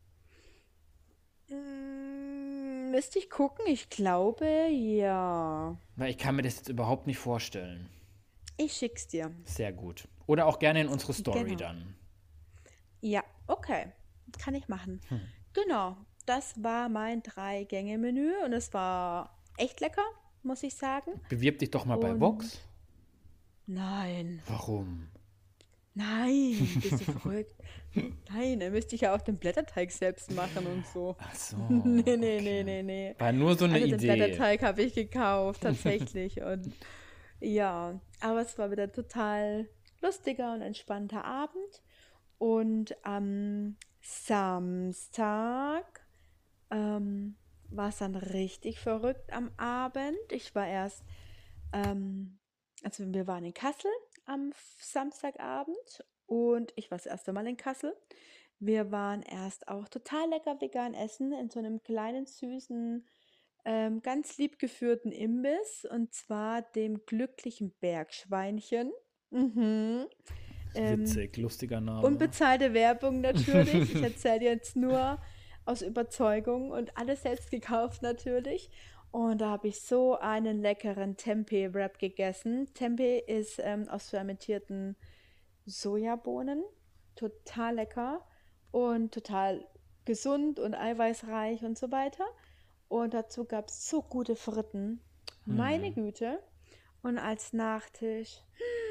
Müsste ich gucken? Ich glaube, ja. Weil ich kann mir das jetzt überhaupt nicht vorstellen. Ich schick's dir. Sehr gut. Oder auch gerne in unsere Story Genau. dann. Ja, okay. Kann ich machen. Genau. Das war mein Drei-Gänge-Menü und es war echt lecker, muss ich sagen. Bewirb dich doch mal bei Und Vox. nein, Warum? nein, bist du verrückt? Nein, dann müsste ich ja auch den Blätterteig selbst machen und so. Ach so, Nee, nee, nee, okay. nee, nee. War nur so eine Also den Idee. Blätterteig habe ich gekauft, tatsächlich. Und ja, aber es war wieder total lustiger und entspannter Abend. Und am Samstag war es dann richtig verrückt am Abend. Ich war erst, also wir waren in Kassel am Samstagabend und ich war das erste Mal in Kassel. Wir waren erst auch total lecker vegan essen in so einem kleinen, süßen, ganz lieb geführten Imbiss und zwar dem glücklichen Bergschweinchen. Mhm. Ähm, Witzig, lustiger Name. Unbezahlte Werbung natürlich. Ich erzähle jetzt nur aus Überzeugung und alles selbst gekauft natürlich. Und da habe ich so einen leckeren Tempeh-Wrap gegessen. Tempeh ist aus fermentierten Sojabohnen. Total lecker und total gesund und eiweißreich und so weiter. Und dazu gab es so gute Fritten. Meine Güte. Und als Nachtisch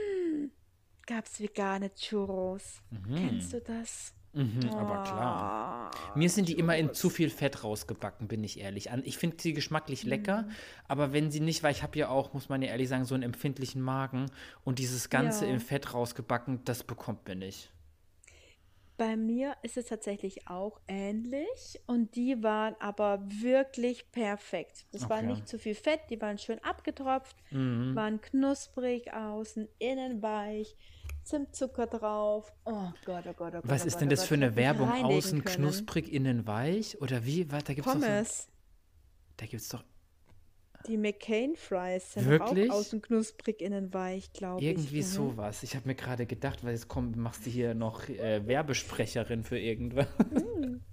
gab es vegane Churros. Kennst du das? Aber klar. Oh, Mir sind die immer in zu Churros. viel Fett rausgebacken, bin ich ehrlich. Ich finde sie geschmacklich lecker, aber wenn sie nicht, weil ich habe ja auch, muss man ja ehrlich sagen, so einen empfindlichen Magen und dieses Ganze im Ja, Fett rausgebacken, das bekommt mir nicht. bei mir ist es tatsächlich auch ähnlich und die waren aber wirklich perfekt. Das war Okay. nicht zu viel Fett, die waren schön abgetropft, waren knusprig außen, innen weich, Zimtzucker drauf. Oh Gott, oh Gott, oh Gott, Was oh ist Gott, denn oh das Gott, für ich eine hätte mich Werbung? reinlegen Außen können. knusprig, innen weich? Oder wie? Da gibt es doch so. Pommes. Da gibt es doch. Die McCain Fries sind doch auch Wirklich? außen knusprig, innen weich, glaube ich. Irgendwie Mhm. sowas. Ich habe mir gerade gedacht, weil jetzt komm, machst du hier noch Werbesprecherin für irgendwas. Mm.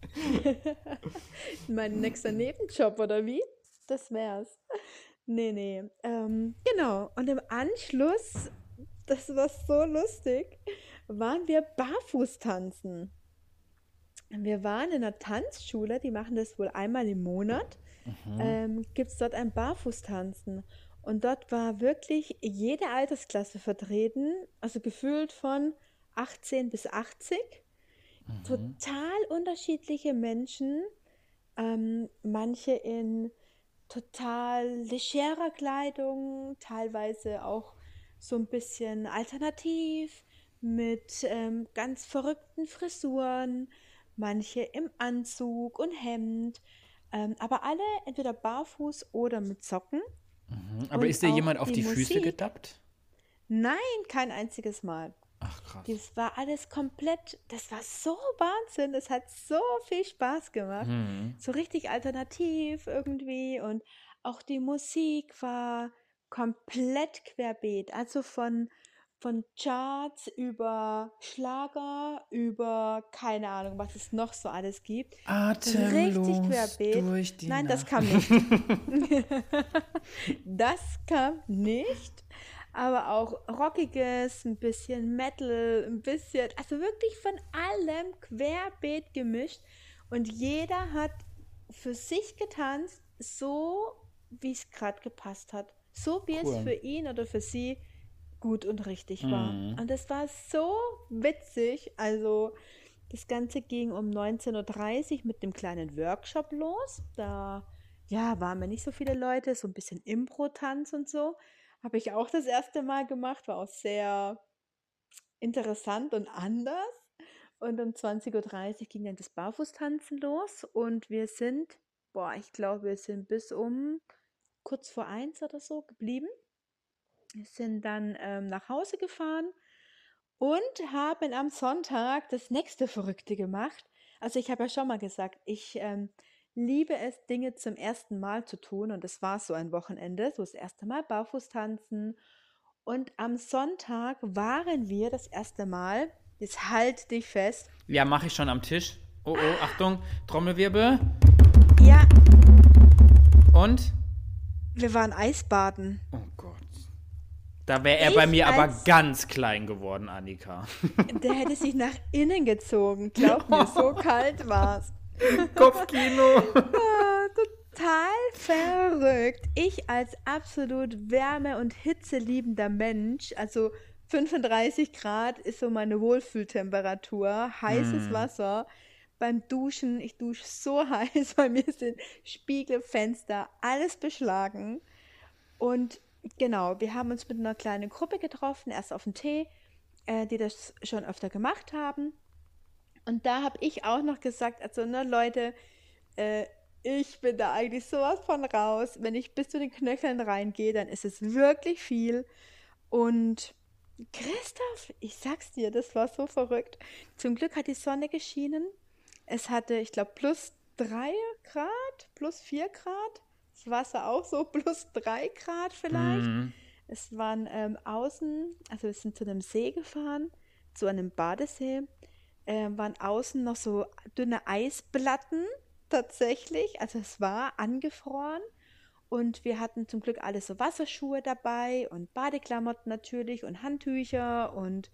Mein nächster Nebenjob, oder wie? Das wär's. Nee, nee. Genau. Und im Anschluss, das war so lustig, waren wir barfuß tanzen. Wir waren in einer Tanzschule, die machen das wohl einmal im Monat. Gibt es dort ein Barfußtanzen. Und dort war wirklich jede Altersklasse vertreten, also gefühlt von 18 bis 80. Total unterschiedliche Menschen, manche in total legerer Kleidung, teilweise auch so ein bisschen alternativ mit ganz verrückten Frisuren, manche im Anzug und Hemd, aber alle entweder barfuß oder mit Socken Aber ist und dir auch jemand auf die die Füße Musik. gedappt? Nein, kein einziges Mal. Ach, krass. Das war alles komplett, das war so Wahnsinn, es hat so viel Spaß gemacht, so richtig alternativ irgendwie und auch die Musik war komplett querbeet, also von Charts über Schlager, über keine Ahnung, was es noch so alles gibt, richtig Atemlos querbeet. durch die Nein, das Nacht. kam nicht. Das kam nicht, aber auch Rockiges, ein bisschen Metal, ein bisschen, also wirklich von allem querbeet gemischt und jeder hat für sich getanzt so, wie es gerade gepasst hat. So, wie es für Cool. ihn oder für sie gut und richtig war. Mhm. Und das war so witzig. Also, das Ganze ging um 19:30 Uhr mit dem kleinen Workshop los. Da, ja, waren wir nicht so viele Leute, so ein bisschen Impro-Tanz und so. Habe ich auch das erste Mal gemacht, war auch sehr interessant und anders. Und um 20:30 Uhr ging dann das Barfußtanzen los und wir sind, boah, ich glaube, wir sind bis um kurz vor 1 oder so geblieben. Wir sind dann nach Hause gefahren und haben am Sonntag das nächste Verrückte gemacht. Also ich habe ja schon mal gesagt, ich liebe es, Dinge zum ersten Mal zu tun. Und das war so ein Wochenende, so das erste Mal barfuß tanzen. Und am Sonntag waren wir das erste Mal, jetzt halt dich fest, Ja, mache ich schon am Tisch. Oh, oh, Achtung, Trommelwirbel. ja, Und? wir waren Eisbaden. Oh Gott. Da wäre er bei Ich mir aber als, ganz klein geworden, Annika. der hätte sich nach innen gezogen, glaub mir, so kalt war's. Kopfkino. Ah, total verrückt. Ich als absolut wärme- und hitzeliebender Mensch, also 35 Grad ist so meine Wohlfühltemperatur, heißes Hm. Wasser. Beim Duschen, ich dusche so heiß, bei mir sind Spiegel, Fenster, alles beschlagen. Und genau, wir haben uns mit einer kleinen Gruppe getroffen, erst auf den Tee, die das schon öfter gemacht haben. Und da habe ich auch noch gesagt, also ne Leute, äh, ich bin da eigentlich sowas von raus. Wenn ich bis zu den Knöcheln reingehe, dann ist es wirklich viel. Und Christoph, ich sag's dir, das war so verrückt. Zum Glück hat die Sonne geschienen. Es hatte, ich glaube, +3 Grad, +4 Grad. Das Wasser auch so +3 Grad vielleicht. Hm. Es waren außen, also wir sind zu einem See gefahren, zu einem Badesee, waren außen noch so dünne Eisplatten tatsächlich. Also es war angefroren und wir hatten zum Glück alle so Wasserschuhe dabei und Badeklamotten natürlich und Handtücher und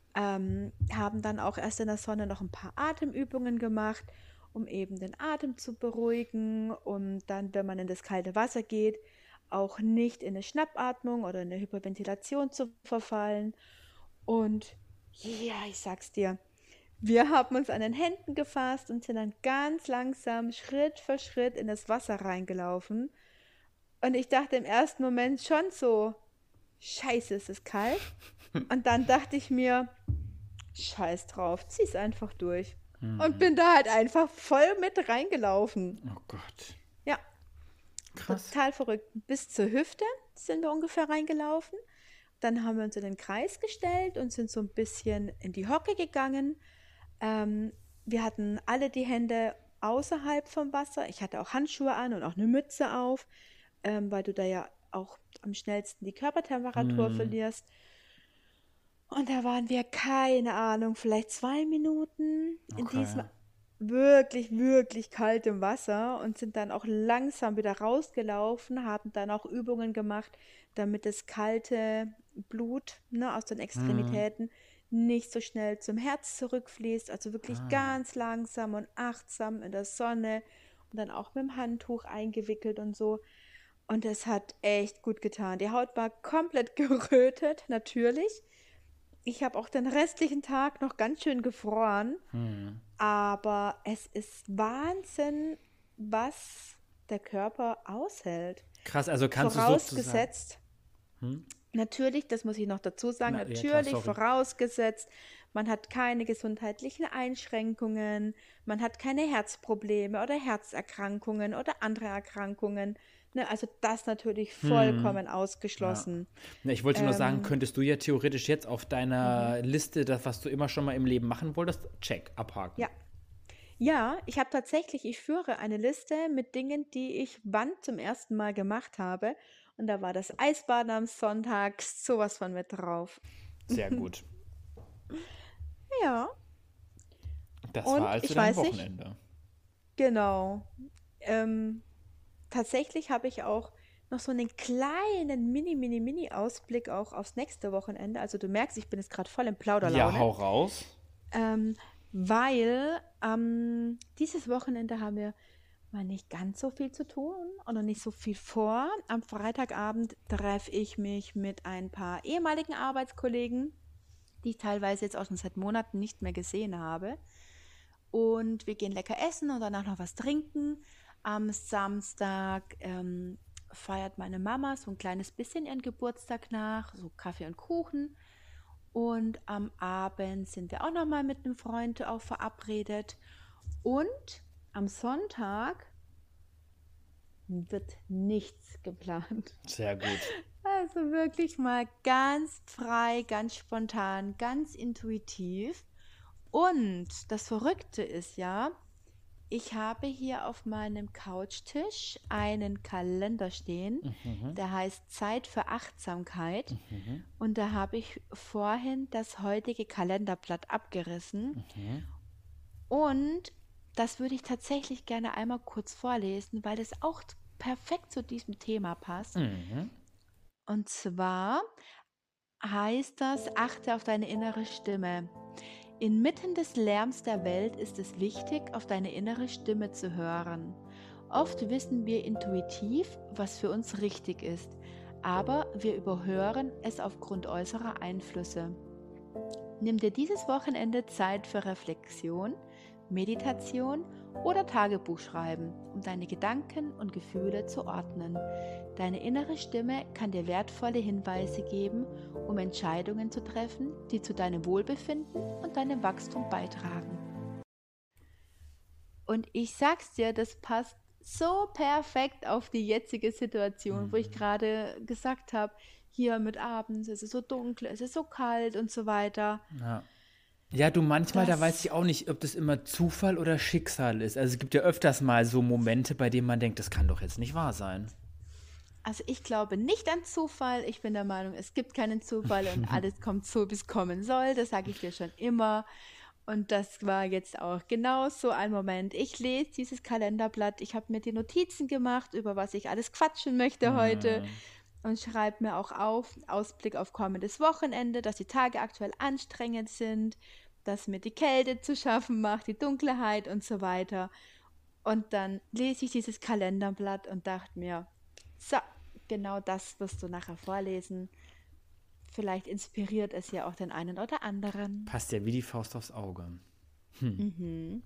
haben dann auch erst in der Sonne noch ein paar Atemübungen gemacht, um eben den Atem zu beruhigen, um dann, wenn man in das kalte Wasser geht, auch nicht in eine Schnappatmung oder in eine Hyperventilation zu verfallen. Und ja, ich sag's dir, wir haben uns an den Händen gefasst und sind dann ganz langsam Schritt für Schritt in das Wasser reingelaufen. Und ich dachte im ersten Moment schon so, scheiße, es ist kalt. Und dann dachte ich mir, scheiß drauf, zieh's einfach durch. Und bin da halt einfach voll mit reingelaufen. Oh Gott. Ja, Krass. total verrückt. Bis zur Hüfte sind wir ungefähr reingelaufen. Dann haben wir uns in den Kreis gestellt und sind so ein bisschen in die Hocke gegangen. Ähm, wir hatten alle die Hände außerhalb vom Wasser. Ich hatte auch Handschuhe an und auch eine Mütze auf, weil du da ja auch am schnellsten die Körpertemperatur Hm. verlierst. Und da waren wir, keine Ahnung, vielleicht 2 Minuten in Okay. diesem wirklich, wirklich kaltem Wasser und sind dann auch langsam wieder rausgelaufen, haben dann auch Übungen gemacht, damit das kalte Blut, ne, aus den Hm. Extremitäten nicht so schnell zum Herz zurückfließt. Also wirklich Ah. ganz langsam und achtsam in der Sonne und dann auch mit dem Handtuch eingewickelt und so. Und es hat echt gut getan. Die Haut war komplett gerötet, natürlich. Ich habe auch den restlichen Tag noch ganz schön gefroren, Hm. aber es ist Wahnsinn, was der Körper aushält. Krass, also kannst du sozusagen. Vorausgesetzt, Hm? natürlich, das muss ich noch dazu sagen, Na, ja klar, natürlich sorry. vorausgesetzt, man hat keine gesundheitlichen Einschränkungen, man hat keine Herzprobleme oder Herzerkrankungen oder andere Erkrankungen. Ne, also das natürlich Hm. vollkommen Ja. ausgeschlossen. Na, ich wollte nur sagen, Ähm, könntest du ja theoretisch jetzt auf mhm. deiner Liste, das, was du immer schon mal im Leben machen wolltest, check, abhaken. Ja, ja, ich habe tatsächlich, ich führe eine Liste mit Dingen, die ich wann zum ersten Mal gemacht habe. Und da war das Eisbaden am Sonntag sowas von mit drauf. Sehr gut. Ja, Das war und also ich dein weiß nicht, Wochenende. genau. Ähm, tatsächlich habe ich auch noch so einen kleinen Mini-Ausblick auch aufs nächste Wochenende. Also du merkst, ich bin jetzt gerade voll in Ja, Plauderlaune. hau raus. Ähm, weil dieses Wochenende haben wir mal nicht ganz so viel zu tun oder nicht so viel vor. Am Freitagabend treffe ich mich mit ein paar ehemaligen Arbeitskollegen, die ich teilweise jetzt auch schon seit Monaten nicht mehr gesehen habe. Und wir gehen lecker essen und danach noch was trinken. Am Samstag feiert meine Mama so ein kleines bisschen ihren Geburtstag nach, so Kaffee und Kuchen. Und am Abend sind wir auch noch mal mit einem Freund auch verabredet. Und am Sonntag wird nichts geplant. Sehr gut. Also wirklich mal ganz frei, ganz spontan, ganz intuitiv. Und das Verrückte ist ja, ich habe hier auf meinem Couchtisch einen Kalender stehen, Mhm. der heißt Zeit für Achtsamkeit. Mhm. Und da habe ich vorhin das heutige Kalenderblatt abgerissen. Mhm. Und das würde ich tatsächlich gerne einmal kurz vorlesen, weil es auch perfekt zu diesem Thema passt. Mhm. Und zwar heißt das, achte auf deine innere Stimme. Inmitten des Lärms der Welt ist es wichtig, auf deine innere Stimme zu hören. Oft wissen wir intuitiv, was für uns richtig ist, aber wir überhören es aufgrund äußerer Einflüsse. Nimm dir dieses Wochenende Zeit für Reflexion, Meditation oder Tagebuchschreiben, um deine Gedanken und Gefühle zu ordnen. Deine innere Stimme kann dir wertvolle Hinweise geben, um Entscheidungen zu treffen, die zu deinem Wohlbefinden und deinem Wachstum beitragen. Und ich sag's dir, das passt so perfekt auf die jetzige Situation, wo ich Mhm. gerade gesagt habe, hier mit abends, es ist so dunkel, es ist so kalt und so weiter. Ja. Ja, du, manchmal, da weiß Das ich auch nicht, ob das immer Zufall oder Schicksal ist. Also es gibt ja öfters mal so Momente, bei denen man denkt, das kann doch jetzt nicht wahr sein. Also ich glaube nicht an Zufall. Ich bin der Meinung, es gibt keinen Zufall und alles kommt so, wie es kommen soll. Das sage ich dir schon immer. Und das war jetzt auch genau so ein Moment. Ich lese dieses Kalenderblatt. Ich habe mir die Notizen gemacht, über was ich alles quatschen möchte heute. Mhm. Und schreibe mir auch auf, Ausblick auf kommendes Wochenende, dass die Tage aktuell anstrengend sind, dass mir die Kälte zu schaffen macht, die Dunkelheit und so weiter. Und dann lese ich dieses Kalenderblatt und dachte mir, so, genau das wirst du nachher vorlesen. Vielleicht inspiriert es ja auch den einen oder anderen. Passt ja wie die Faust aufs Auge. Mhm.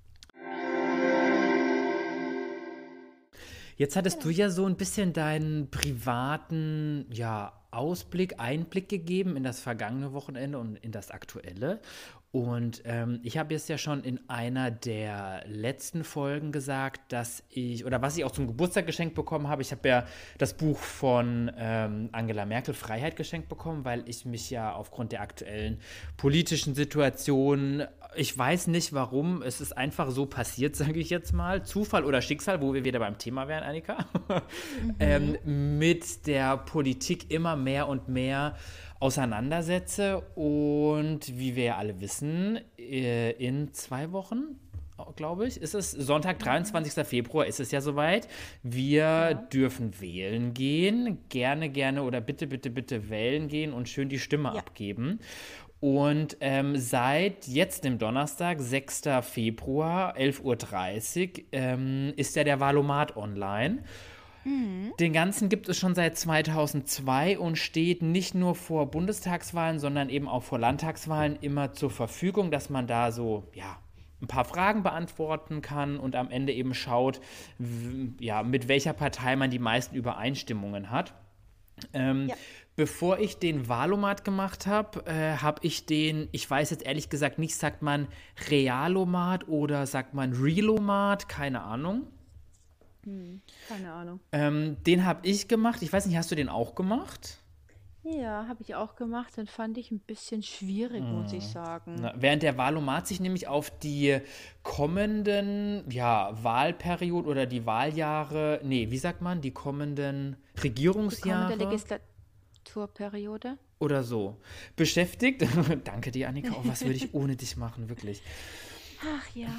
Jetzt hattest du Genau. ja so ein bisschen deinen privaten, ja, Ausblick, Einblick gegeben in das vergangene Wochenende und in das aktuelle. Und ich habe jetzt ja schon in einer der letzten Folgen gesagt, dass ich, oder was ich auch zum Geburtstag geschenkt bekommen habe, ich habe ja das Buch von Angela Merkel Freiheit geschenkt bekommen, weil ich mich ja aufgrund der aktuellen politischen Situation, ich weiß nicht warum, es ist einfach so passiert, sage ich jetzt mal, Zufall oder Schicksal, wo wir wieder beim Thema wären, Annika, Mhm. mit der Politik immer mehr und mehr auseinandersetze. Und wie wir ja alle wissen, in 2 Wochen, glaube ich, ist es Sonntag, Mhm. 23. Februar, ist es ja soweit. Wir Ja. dürfen wählen gehen. Gerne, gerne oder bitte, bitte, bitte wählen gehen und schön die Stimme Ja. abgeben. Und seit jetzt dem Donnerstag, 6. Februar, 11:30 Uhr, ist ja der Valomat online. Mhm. Den ganzen gibt es schon seit 2002 und steht nicht nur vor Bundestagswahlen, sondern eben auch vor Landtagswahlen immer zur Verfügung, dass man da so, ja, ein paar Fragen beantworten kann und am Ende eben schaut, ja, mit welcher Partei man die meisten Übereinstimmungen hat. Ähm, Ja. Bevor ich den Valomat gemacht habe ich den, ich weiß jetzt ehrlich gesagt nicht, sagt man Realomat oder sagt man Relomat, keine Ahnung. Keine Ahnung. Den habe ich gemacht. Ich weiß nicht, hast du den auch gemacht? Ja, habe ich auch gemacht. Den fand ich ein bisschen schwierig, muss ich sagen. Na, während der Wahlomat sich nämlich auf die kommenden, ja, Wahlperioden oder die Wahljahre, nee, wie sagt man, die kommenden Die kommende Regierungsjahre Legislaturperiode. oder so beschäftigt. Danke dir, Annika. Oh, was würde ich ohne dich machen, wirklich. Ach ja.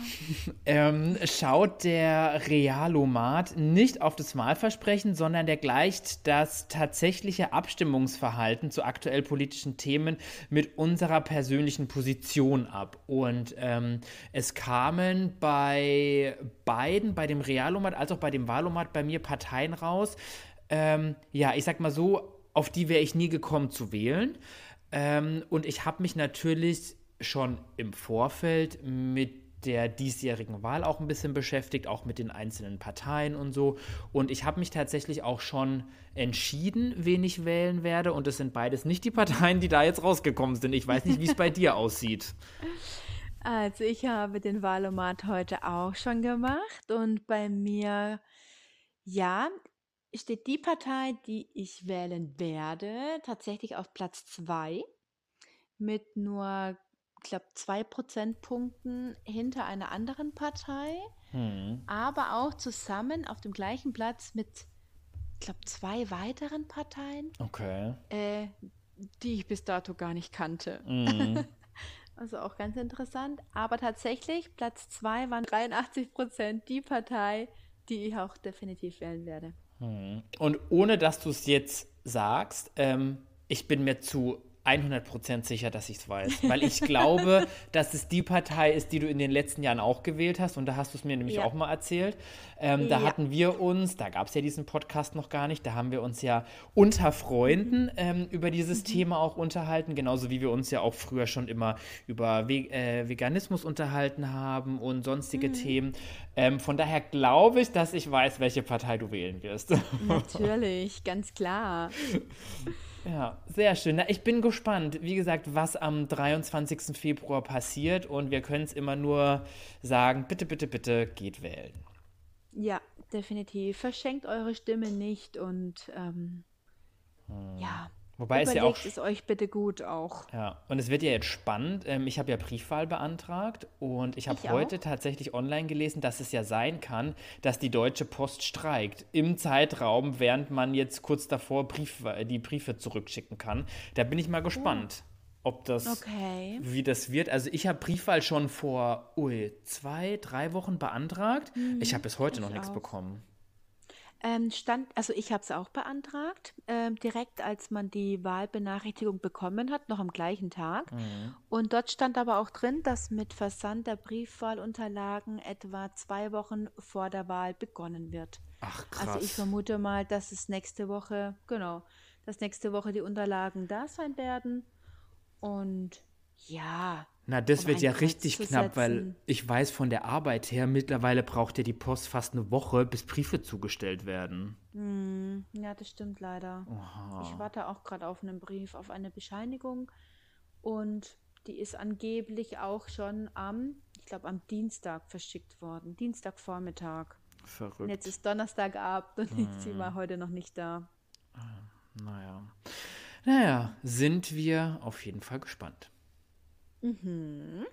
Schaut der Realomat nicht auf das Wahlversprechen, sondern der gleicht das tatsächliche Abstimmungsverhalten zu aktuell politischen Themen mit unserer persönlichen Position ab. Und es kamen bei beiden, bei dem Realomat als auch bei dem Wahlomat, bei mir Parteien raus. Ja, ich sag mal so, auf die wäre ich nie gekommen zu wählen. Und ich habe mich natürlich schon im Vorfeld mit der diesjährigen Wahl auch ein bisschen beschäftigt, auch mit den einzelnen Parteien und so. Und ich habe mich tatsächlich auch schon entschieden, wen ich wählen werde. Und es sind beides nicht die Parteien, die da jetzt rausgekommen sind. Ich weiß nicht, wie es bei dir aussieht. Also ich habe den Wahlomat heute auch schon gemacht und bei mir, ja, steht die Partei, die ich wählen werde, tatsächlich auf Platz 2 mit nur, ich glaube, 2 Prozentpunkten hinter einer anderen Partei, Hm, aber auch zusammen auf dem gleichen Platz mit, ich glaube, 2 weiteren Parteien, okay. äh, die ich bis dato gar nicht kannte. Hm. Also auch ganz interessant. Aber tatsächlich, Platz 2 waren 83% die Partei, die ich auch definitiv wählen werde. Und ohne dass du es jetzt sagst, ich bin mir zu 100% sicher, dass ich es weiß. Weil ich glaube, dass es die Partei ist, die du in den letzten Jahren auch gewählt hast. Und da hast du es mir nämlich Ja, auch mal erzählt. Da ja. hatten wir uns, da gab es ja diesen Podcast noch gar nicht, da haben wir uns ja unter Mhm. Freunden über dieses Mhm. Thema auch unterhalten. Genauso wie wir uns ja auch früher schon immer über Veganismus unterhalten haben und sonstige Mhm. Themen. Von daher glaube ich, dass ich weiß, welche Partei du wählen wirst. Natürlich, ganz klar. Ja, sehr schön. Na, ich bin gespannt, wie gesagt, was am 23. Februar passiert und wir können es immer nur sagen, bitte, bitte, bitte geht wählen. Ja, definitiv. Verschenkt eure Stimme nicht und ja, Wobei es ja auch, überlegt es euch bitte gut auch. ja, und es wird ja jetzt spannend. Ich habe ja Briefwahl beantragt und ich habe Ich heute auch. tatsächlich online gelesen, dass es ja sein kann, dass die Deutsche Post streikt im Zeitraum, während man jetzt kurz davor die Briefe zurückschicken kann. Da bin ich mal Oh, gespannt, ob das, okay. wie das wird. Also ich habe Briefwahl schon vor, 2, 3 Wochen beantragt. Ich habe Mhm, bis heute noch ich nichts auch. bekommen. Also ich habe es auch beantragt, direkt als man die Wahlbenachrichtigung bekommen hat, noch am gleichen Tag. Mhm. Und dort stand aber auch drin, dass mit Versand der Briefwahlunterlagen etwa 2 Wochen vor der Wahl begonnen wird. Ach, Also ich krass. vermute mal, dass es nächste Woche, genau, dass nächste Woche die Unterlagen da sein werden. Und ja, Na, um das wird ein ja Kreuz richtig zu knapp, weil setzen. ich weiß von der Arbeit her, mittlerweile braucht ja die Post fast eine Woche, bis Briefe zugestellt werden. Ja, das stimmt leider. Ich Oha. warte auch gerade auf einen Brief, auf eine Bescheinigung. Und die ist angeblich auch schon ich glaube, am Dienstag verschickt worden. Dienstagvormittag. Und jetzt Verrückt. ist Donnerstagabend und sie war heute noch nicht da. Naja. Naja, sind wir auf jeden Fall gespannt. Mhm.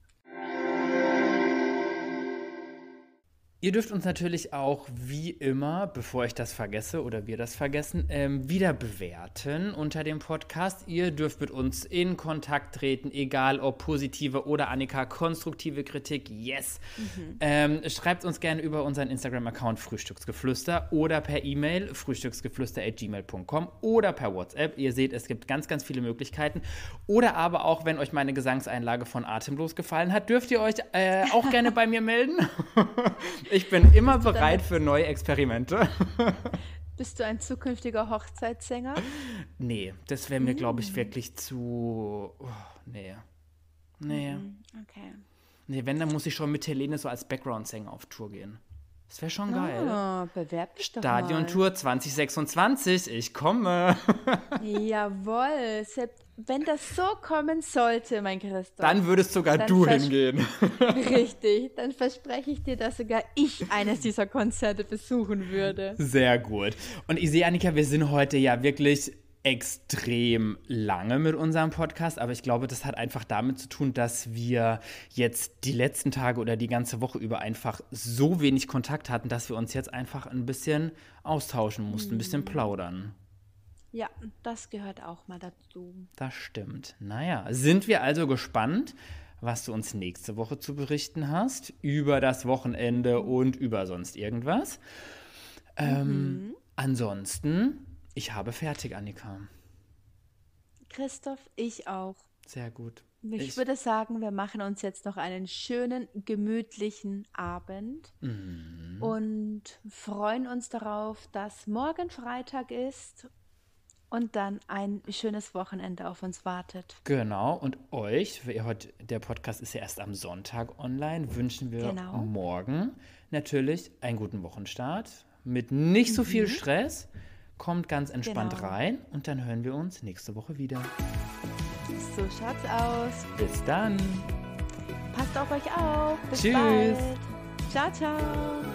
Ihr dürft uns natürlich auch wie immer, bevor ich das vergesse oder wir das vergessen, wieder bewerten unter dem Podcast. Ihr dürft mit uns in Kontakt treten, egal ob positive oder Annika konstruktive Kritik. Yes! Mhm. Schreibt uns gerne über unseren Instagram-Account Frühstücksgeflüster oder per E-Mail frühstücksgeflüster@gmail.com oder per WhatsApp. Ihr seht, es gibt ganz, ganz viele Möglichkeiten. Oder aber auch, wenn euch meine Gesangseinlage von Atemlos gefallen hat, dürft ihr euch auch gerne bei mir melden. Ich bin immer Bist du bereit damit, für neue Experimente. bist du ein zukünftiger Hochzeitssänger? Nee, das wäre mir, glaube ich, Mm. wirklich zu. Oh, nee. Nee. Mhm. Okay. Nee, wenn, dann muss ich schon mit Helene so als Background-Sänger auf Tour gehen. Das wäre schon geil. Bewerb dich doch mal. Stadiontour 2026, ich komme. Jawohl, selbst wenn das so kommen sollte, mein Dann Christoph, würdest sogar dann du hingehen. richtig, dann verspreche ich dir, dass sogar ich eines dieser Konzerte besuchen würde. Sehr gut. Und ich sehe, Annika, wir sind heute ja wirklich extrem lange mit unserem Podcast, aber ich glaube, das hat einfach damit zu tun, dass wir jetzt die letzten Tage oder die ganze Woche über einfach so wenig Kontakt hatten, dass wir uns jetzt einfach ein bisschen austauschen mussten, ein bisschen Hm. plaudern. Ja, das gehört auch mal dazu. Das stimmt. Naja, sind wir also gespannt, was du uns nächste Woche zu berichten hast, über das Wochenende und über sonst irgendwas. Ansonsten, ich habe fertig, Annika. Christoph, ich auch. Sehr gut. Ich würde sagen, wir machen uns jetzt noch einen schönen, gemütlichen Abend und freuen uns darauf, dass morgen Freitag ist und dann ein schönes Wochenende auf uns wartet. Genau, und euch, der Podcast ist ja erst am Sonntag online, wünschen wir morgen natürlich einen guten Wochenstart mit nicht so viel Stress. Kommt ganz entspannt rein und dann hören wir uns nächste Woche wieder. So schaut's aus. Bis dann. Passt auf euch auf. Bis Tschüss. bald. Ciao, ciao.